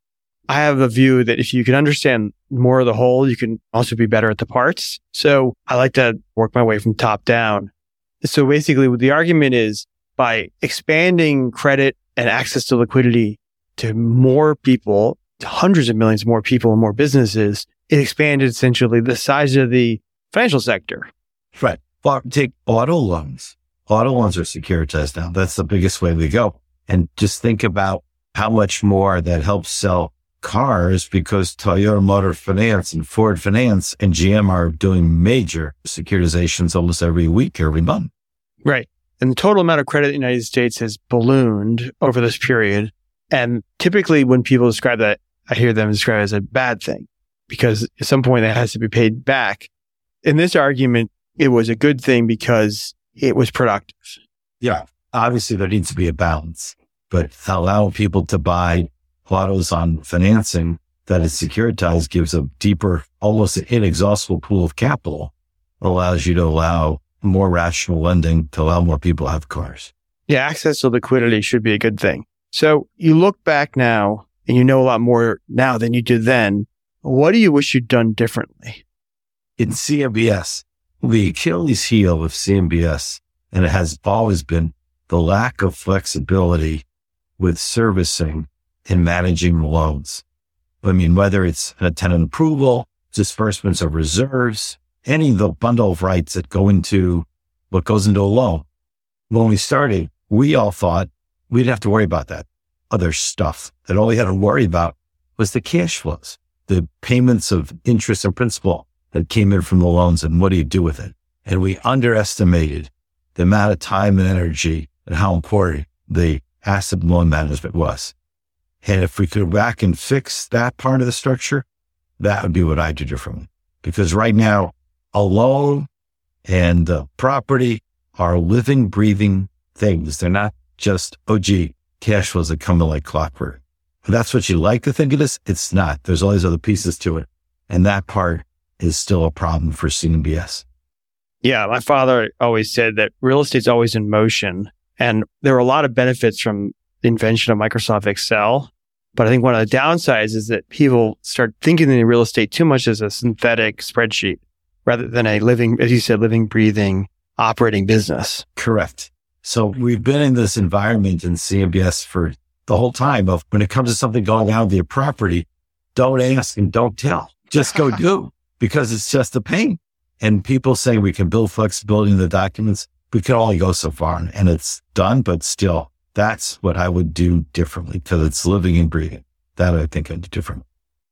I have a view that if you can understand more of the whole, you can also be better at the parts. So I like to work my way from top down. So basically, what the argument is, by expanding credit and access to liquidity to more people, to hundreds of millions more people and more businesses, it expanded essentially the size of the financial sector. Right. Well, take auto loans. Auto loans are securitized now. That's the biggest way we go. And just think about how much more that helps sell cars, because Toyota Motor Finance and Ford Finance and G M are doing major securitizations almost every week, every month. Right. And the total amount of credit in the United States has ballooned over this period. And typically when people describe that, I hear them describe it as a bad thing, because at some point that has to be paid back. In this argument, it was a good thing because it was productive. Yeah. Obviously, there needs to be a balance, but allow people to buy autos on financing that is securitized gives a deeper, almost inexhaustible pool of capital. It allows you to allow more rational lending to allow more people to have cars. Yeah, access to liquidity should be a good thing. So you look back now and you know a lot more now than you did then. What do you wish you'd done differently? In C M B S, the Achilles heel of C M B S, and it has always been the lack of flexibility with servicing and managing loans. I mean, whether it's a tenant approval, disbursements of reserves, any of the bundle of rights that go into what goes into a loan. When we started, we all thought we'd have to worry about that other stuff, that all we had to worry about was the cash flows, the payments of interest and principal that came in from the loans, and what do you do with it? And we underestimated the amount of time and energy and how important the asset and loan management was. And if we could go back and fix that part of the structure, that would be what I'd do differently. Because right now, a loan and uh, property are living, breathing things. They're not just, oh, gee, cash flows that come in like clockwork. If that's what you like to think it is, it's not. There's all these other pieces to it. And that part is still a problem for C M B S. Yeah, my father always said that real estate's always in motion. And there were a lot of benefits from the invention of Microsoft Excel. But I think one of the downsides is that people start thinking of real estate too much as a synthetic spreadsheet rather than a living, as you said, living, breathing, operating business. Correct. So we've been in this environment in C M B S for the whole time of when it comes to something going on with your property, don't ask and don't tell. Just go do, because it's just a pain. And people say we can build flexibility in the documents. We can only go so far, and it's done, but still, that's what I would do differently, because it's living and breathing. That I think I'd do different.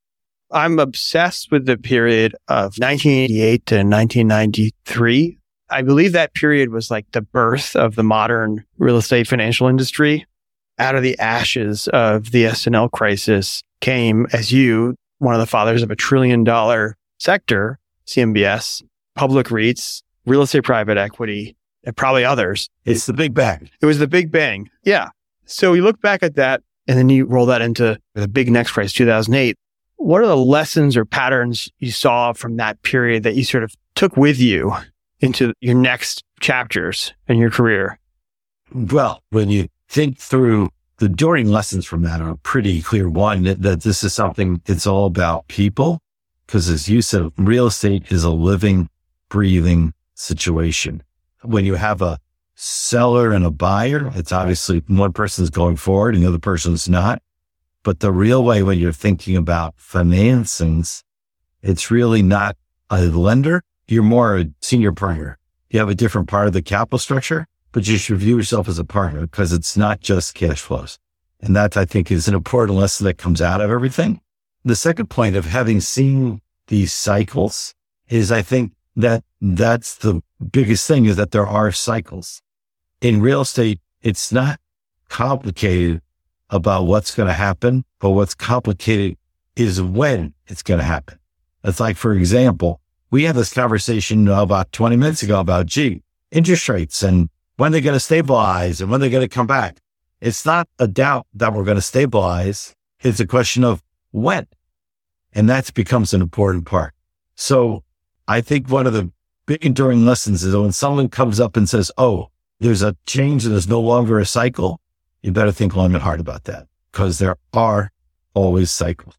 I'm obsessed with the period of nineteen eighty-eight to nineteen ninety-three. I believe that period was like the birth of the modern real estate financial industry. out of the ashes of the S N L crisis came as you, one of the fathers of a trillion dollar sector, C M B S, public REITs, real estate private equity, and probably others. It's the big bang. It was the big bang. Yeah. So you look back at that and then you roll that into the big next crisis, two thousand eight. What are the lessons or patterns you saw from that period that you sort of took with you into your next chapters in your career? Well, when you think through the enduring lessons from that are pretty clear. One, that, that this is something that's all about people. Because as you said, real estate is a living, breathing situation. When you have a seller and a buyer, it's obviously one person's going forward and the other person's not. But the real way when you're thinking about financings, it's really not a lender. You're more a senior partner. You have a different part of the capital structure, but you should view yourself as a partner because it's not just cash flows. And that, I think, is an important lesson that comes out of everything. The second point of having seen these cycles is, I think that that's the biggest thing, is that there are cycles. In real estate, it's not complicated about what's going to happen, but what's complicated is when it's going to happen. It's like, for example, we had this conversation about twenty minutes ago about, gee, interest rates and when they're going to stabilize and when they're going to come back. It's not a doubt that we're going to stabilize. It's a question of when. And that becomes an important part. So I think one of the big enduring lessons is that when someone comes up and says, oh, there's a change and there's no longer a cycle, you better think long and hard about that, because there are always cycles.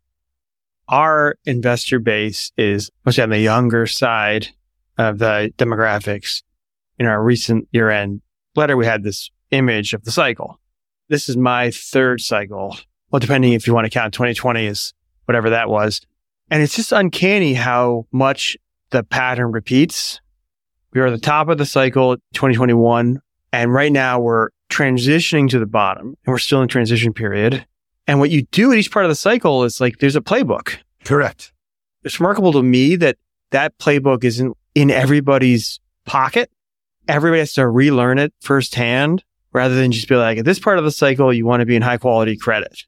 Our investor base is mostly on the younger side of the demographics. In our recent year-end letter, we had this image of the cycle. This is my third cycle. Well, depending if you want to count twenty twenty as whatever that was. And it's just uncanny how much the pattern repeats. We are at the top of the cycle, twenty twenty-one. And right now we're transitioning to the bottom and we're still in transition period. And what you do at each part of the cycle is like, there's a playbook. Correct. It's remarkable to me that that playbook isn't in everybody's pocket. Everybody has to relearn it firsthand rather than just be like, at this part of the cycle, you want to be in high quality credit.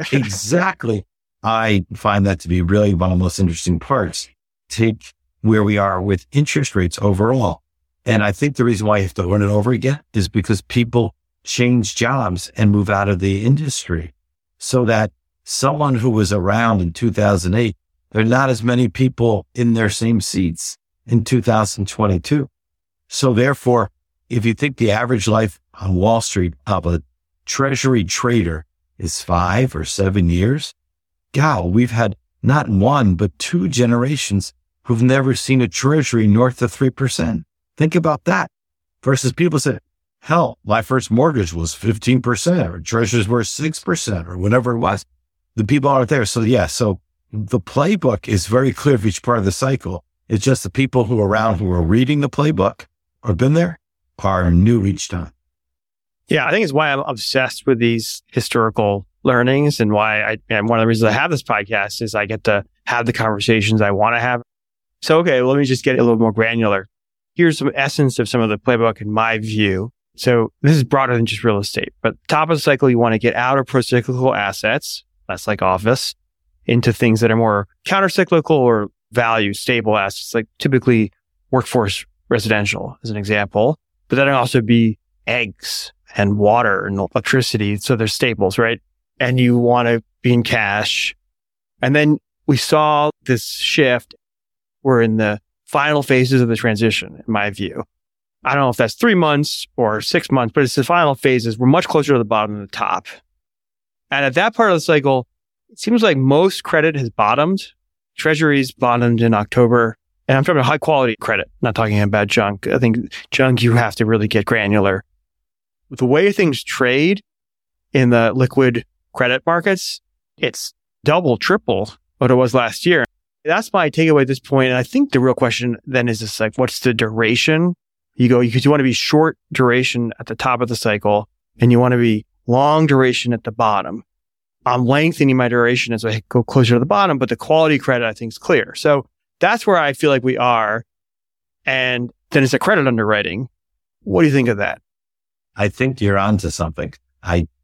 Exactly. I find that to be really one of the most interesting parts. Take where we are with interest rates overall. And I think the reason why you have to learn it over again is because people change jobs and move out of the industry, so that someone who was around in two thousand eight, there are not as many people in their same seats in two thousand twenty-two. So therefore, if you think the average life on Wall Street of a treasury trader is five or seven years, gal, we've had not one, but two generations who've never seen a treasury north of three percent. Think about that. Versus people say, hell, my first mortgage was fifteen percent or treasuries were six percent or whatever it was. The people aren't there. So yeah, so the playbook is very clear for each part of the cycle. It's just the people who are around who are reading the playbook or been there are new each time. Yeah, I think it's why I'm obsessed with these historical learnings and why I, and one of the reasons I have this podcast is I get to have the conversations I want to have. So, okay, let me just get a little more granular. Here's some essence of some of the playbook in my view. So this is broader than just real estate, but top of the cycle, you want to get out of procyclical assets, that's like office, into things that are more countercyclical or value stable assets, like typically workforce residential as an example, but that can also be eggs and water and electricity. So they're staples, right? And you want to be in cash. And then we saw this shift. We're in the final phases of the transition, in my view. I don't know if that's three months or six months, but it's the final phases. We're much closer to the bottom than the top. And at that part of the cycle, it seems like most credit has bottomed. Treasuries bottomed in October. And I'm talking about high quality credit, not talking about junk. I think junk, you have to really get granular. The way things trade in the liquid credit markets, it's double, triple what it was last year. That's my takeaway at this point. And I think the real question then is just like, what's the duration? You go, because you want to be short duration at the top of the cycle and you want to be long duration at the bottom. I'm lengthening my duration as I go closer to the bottom, but the quality credit I think is clear. So that's where I feel like we are. And then it's a credit underwriting. What do you think of that? I think you're onto something. I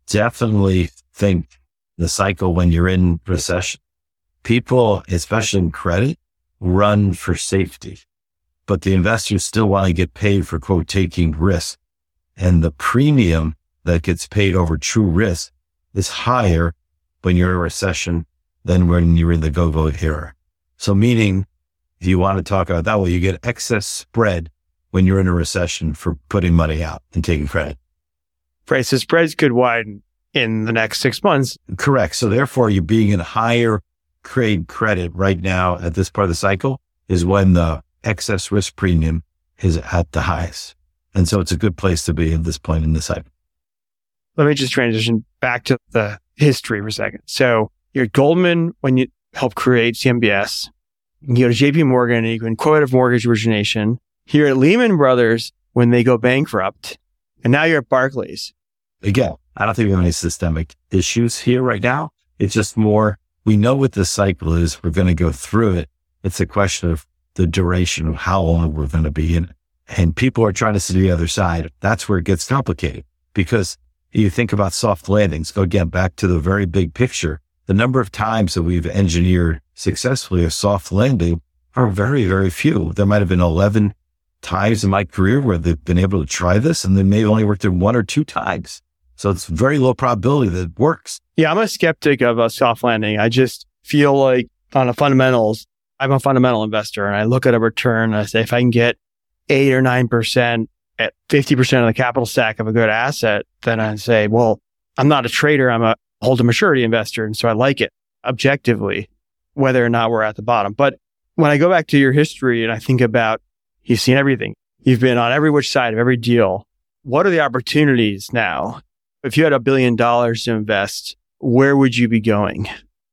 definitely think the cycle when you're in recession, people, especially in credit, run for safety, but the investors still want to get paid for, quote, taking risk. And the premium that gets paid over true risk is higher when you're in a recession than when you're in the go-go era. So meaning, if you want to talk about that way, you get excess spread when you're in a recession for putting money out and taking credit. Right. So spreads could widen in the next six months. Correct. So therefore, you being in higher grade credit right now at this part of the cycle is when the excess risk premium is at the highest. And so it's a good place to be at this point in the cycle. Let me just transition back to the history for a second. So you're at Goldman when you helped create C M B S. You go to J P Morgan and you go in quantitative mortgage origination. Here at Lehman Brothers when they go bankrupt. And now you're at Barclays. Again, I don't think we have any systemic issues here right now. It's just more, we know what this cycle is. We're going to go through it. It's a question of the duration of how long we're going to be in it. And people are trying to see the other side. That's where it gets complicated because you think about soft landings. Go again, back to the very big picture. The number of times that we've engineered successfully a soft landing are very, very few. There might have been eleven times in my career where they've been able to try this and they may have only worked it one or two times. So it's very low probability that it works. Yeah, I'm a skeptic of a soft landing. I just feel like on the fundamentals, I'm a fundamental investor and I look at a return and I say, if I can get eight or nine percent at fifty percent of the capital stack of a good asset, then I say, well, I'm not a trader. I'm a hold to maturity investor. And so I like it objectively, whether or not we're at the bottom. But when I go back to your history and I think about, you've seen everything. You've been on every which side of every deal. What are the opportunities now? If you had a billion dollars to invest, where would you be going?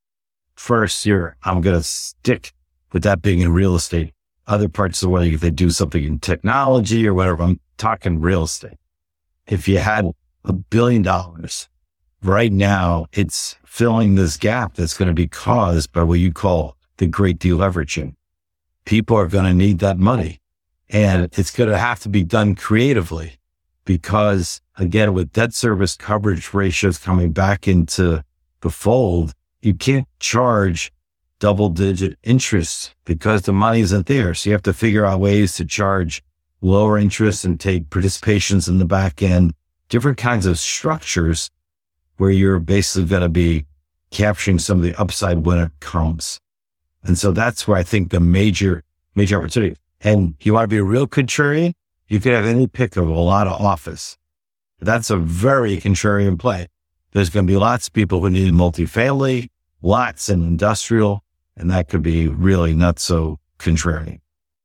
First, you're, I'm going to stick with that being in real estate. Other parts of the world, if they do something in technology or whatever, I'm talking real estate. If you had a billion dollars right now, it's filling this gap that's going to be caused by what you call the great deleveraging. People are going to need that money. And it's going to have to be done creatively because, again, with debt service coverage ratios coming back into the fold, you can't charge double digit interest because the money isn't there. So you have to figure out ways to charge lower interest and take participations in the back end, different kinds of structures where you're basically going to be capturing some of the upside when it comes. And so that's where I think the major, major opportunity. And you want to be a real contrarian, you could have any pick of a lot of office. That's a very contrarian play. There's going to be lots of people who need multifamily, lots in industrial, and that could be really not so contrarian.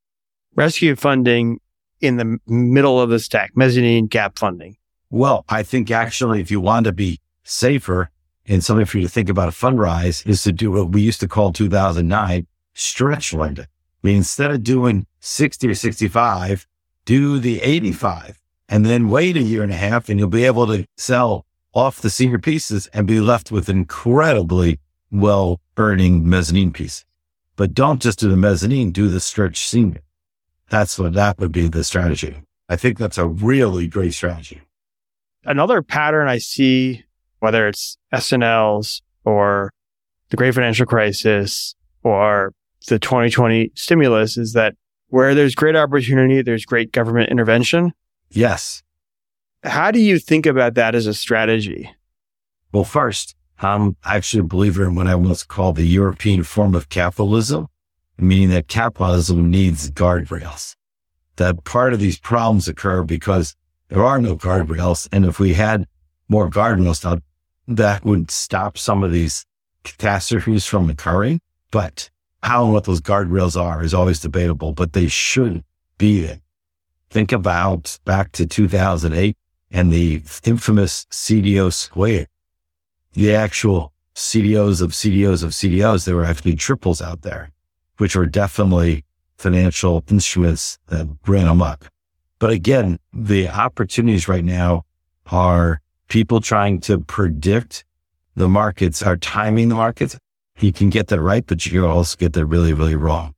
Rescue funding in the middle of the stack, mezzanine gap funding. Well, I think actually if you want to be safer and something for you to think about a Fundrise is to do what we used to call two thousand nine stretch lending. I mean, instead of doing sixty or sixty-five, do the eighty-five and then wait a year and a half and you'll be able to sell off the senior pieces and be left with incredibly well earning mezzanine piece. But don't just do the mezzanine, do the stretch senior. That's what that would be the strategy. I think that's a really great strategy. Another pattern I see, whether it's S N Ls or the Great Financial Crisis or the twenty twenty stimulus, is that where there's great opportunity, there's great government intervention. Yes. How do you think about that as a strategy? Well, first, I'm actually a believer in what I once called the European form of capitalism, meaning that capitalism needs guardrails. That part of these problems occur because there are no guardrails. And if we had more guardrails, now that would stop some of these catastrophes from occurring. But how and what those guardrails are is always debatable, but they should be there. Think about back to two thousand eight and the infamous C D O square. The actual C D Os of C D Os of C D Os, there were actually triples out there, which were definitely financial instruments that ran amok. But again, the opportunities right now are people trying to predict the markets, are timing the markets. You can get that right, but you can also get that really, really wrong.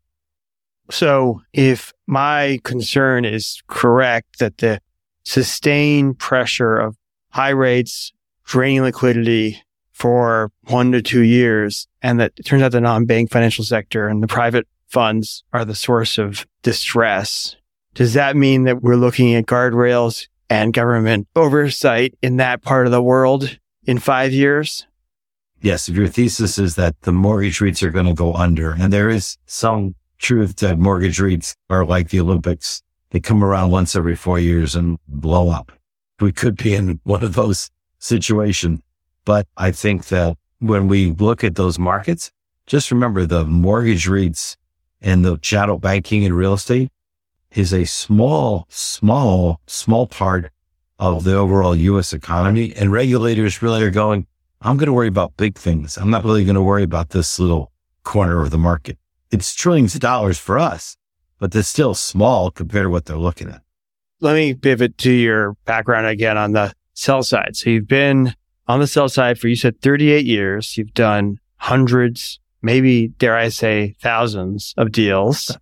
So if my concern is correct that the sustained pressure of high rates, draining liquidity for one to two years, and that it turns out the non-bank financial sector and the private funds are the source of distress. Does that mean that we're looking at guardrails and government oversight in that part of the world in five years? Yes, if your thesis is that the mortgage REITs are going to go under, and there is some truth that mortgage REITs are like the Olympics. They come around once every four years and blow up. We could be in one of those situations. But I think that when we look at those markets, just remember the mortgage REITs and the shadow banking and real estate is a small, small, small part of the overall U S economy. And regulators really are going, I'm going to worry about big things. I'm not really going to worry about this little corner of the market. It's trillions of dollars for us, but they're still small compared to what they're looking at. Let me pivot to your background again on the sell side. So you've been on the sell side for, you said, thirty-eight years. You've done hundreds, maybe, dare I say, thousands of deals.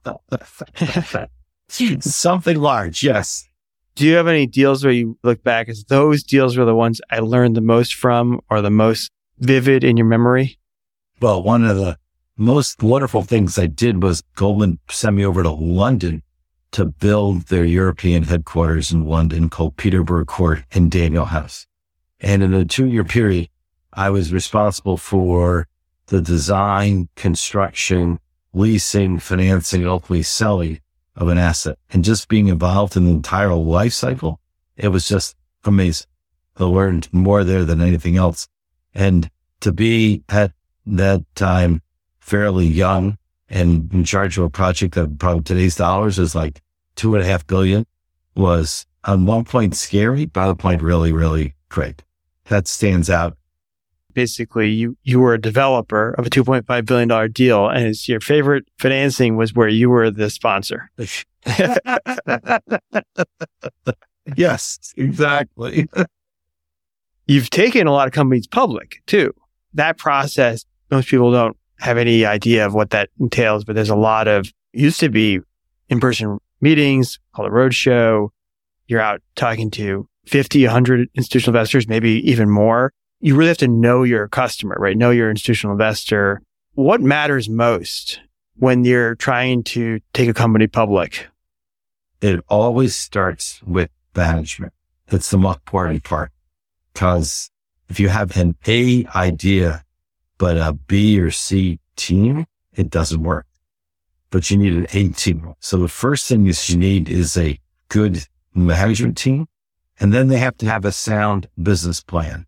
Something large, yes. Do you have any deals where you look back as those deals were the ones I learned the most from or the most vivid in your memory? Well, one of the most wonderful things I did was Goldman sent me over to London to build their European headquarters in London called Peterborough Court and Daniel House. And in a two-year period, I was responsible for the design, construction, leasing, financing, and ultimately selling of an asset. And just being involved in the entire life cycle, it was just amazing. I learned more there than anything else. And to be at that time fairly young and in charge of a project that probably today's dollars is like two and a half billion was on one point scary, by the point really, really great. That stands out. Basically, you, you were a developer of a two point five billion dollars deal, and it's your favorite financing was where you were the sponsor. Yes, exactly. You've taken a lot of companies public, too. That process, most people don't have any idea of what that entails, but there's a lot of, used to be in-person meetings, called a roadshow. You're out talking to fifty, one hundred institutional investors, maybe even more. You really have to know your customer, right? Know your institutional investor. What matters most when you're trying to take a company public? It always starts with management. That's the most important part. Because if you have an A idea, but a B or C team, it doesn't work. But you need an A team. So the first thing is you need is a good management team. And then they have to have a sound business plan.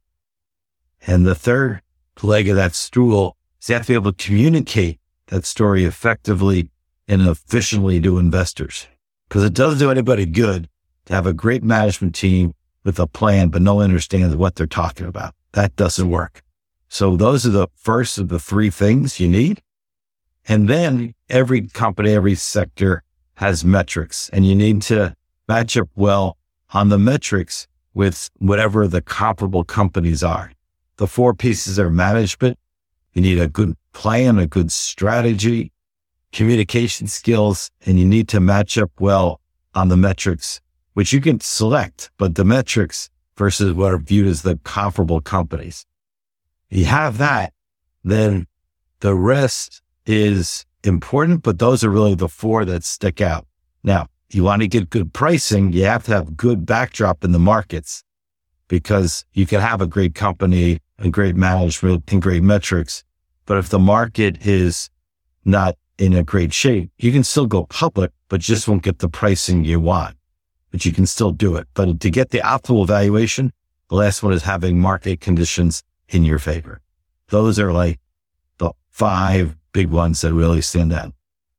And the third leg of that stool is they have to be able to communicate that story effectively and efficiently to investors. Because it doesn't do anybody good to have a great management team with a plan, but no one understands what they're talking about. That doesn't work. So those are the first of the three things you need. And then every company, every sector has metrics, and you need to match up well on the metrics with whatever the comparable companies are. The four pieces are management. You need a good plan, a good strategy, communication skills, and you need to match up well on the metrics, which you can select, but the metrics versus what are viewed as the comparable companies. You have that, then the rest is important, but those are really the four that stick out. Now, you want to get good pricing, you have to have good backdrop in the markets, because you can have a great company and great management and great metrics. But if the market is not in a great shape, you can still go public, but just won't get the pricing you want. But you can still do it. But to get the optimal valuation, the last one is having market conditions in your favor. Those are like the five big ones that really stand out.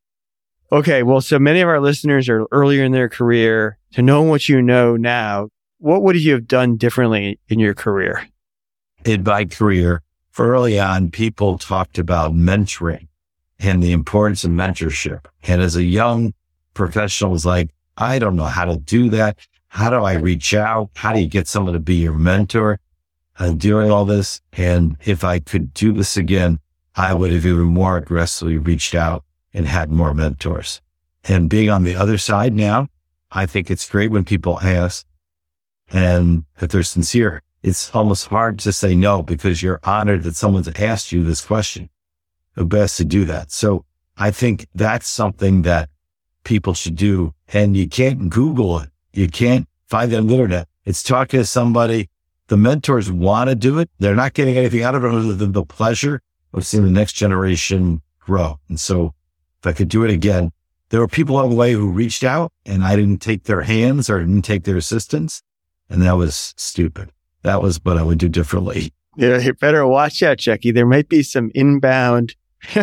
Okay, well, so many of our listeners are earlier in their career. To know what you know now, what would you have done differently in your career? In my career, early on, people talked about mentoring and the importance of mentorship. And as a young professional, I was like, I don't know how to do that. How do I reach out? How do you get someone to be your mentor? I'm doing all this. And if I could do this again, I would have even more aggressively reached out and had more mentors. And being on the other side now, I think it's great when people ask, and if they're sincere, it's almost hard to say no because you're honored that someone's asked you this question. The best to do that. So I think that's something that people should do. And you can't Google it. You can't find it on the internet. It's talking to somebody. The mentors want to do it. They're not getting anything out of it other than the pleasure of seeing the next generation grow. And so if I could do it again, there were people along the way who reached out and I didn't take their hands or didn't take their assistance. And that was stupid. That was what I would do differently. Yeah, you better watch out, Chucky. There might be some inbound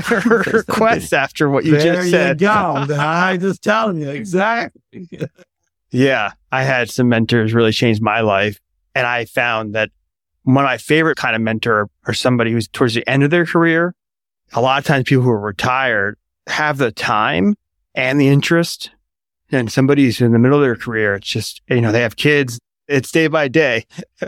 requests after what you there just said. There you go. I just telling you exactly. Yeah, I had some mentors really change my life. And I found that one of my favorite kind of mentor are somebody who's towards the end of their career. A lot of times people who are retired have the time and the interest. And somebody who's in the middle of their career, it's just, you know, they have kids. It's day by day.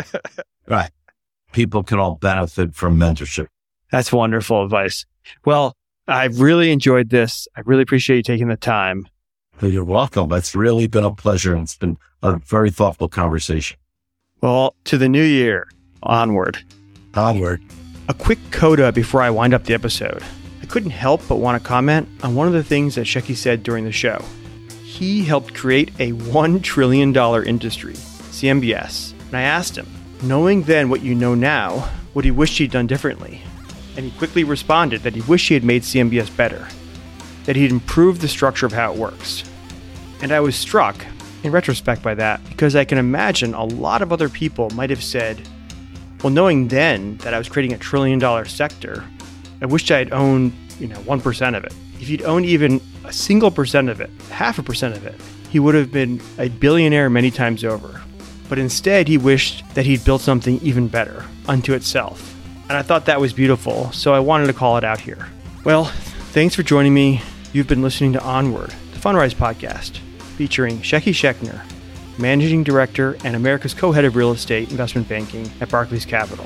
Right. People can all benefit from mentorship. That's wonderful advice. Well, I've really enjoyed this. I really appreciate you taking the time. You're welcome. It's really been a pleasure. And it's been a very thoughtful conversation. Well, to the new year, onward. Onward. A quick coda before I wind up the episode. I couldn't help but want to comment on one of the things that Shecky said during the show. He helped create a one trillion dollars industry, C M B S. And I asked him, knowing then what you know now, what he wished he'd done differently. And he quickly responded that he wished he had made C M B S better, that he'd improved the structure of how it works. And I was struck, in retrospect, by that, because I can imagine a lot of other people might have said, well, knowing then that I was creating a trillion dollar sector, I wished I had owned, you know, one percent of it. If he'd owned even a single percent of it, half a percent of it, he would have been a billionaire many times over. But instead, he wished that he'd built something even better unto itself. And I thought that was beautiful, so I wanted to call it out here. Well, thanks for joining me. You've been listening to Onward, the Fundrise podcast, featuring Shecky Schechner, Managing Director and America's Co-Head of Real Estate Investment Banking at Barclays Capital.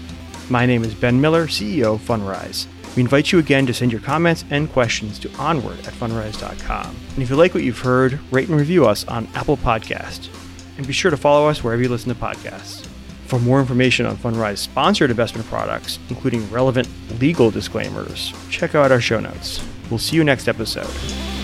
My name is Ben Miller, C E O of Fundrise. We invite you again to send your comments and questions to onward at fundrise dot com. And if you like what you've heard, rate and review us on Apple Podcasts. And be sure to follow us wherever you listen to podcasts. For more information on Fundrise sponsored investment products, including relevant legal disclaimers, check out our show notes. We'll see you next episode.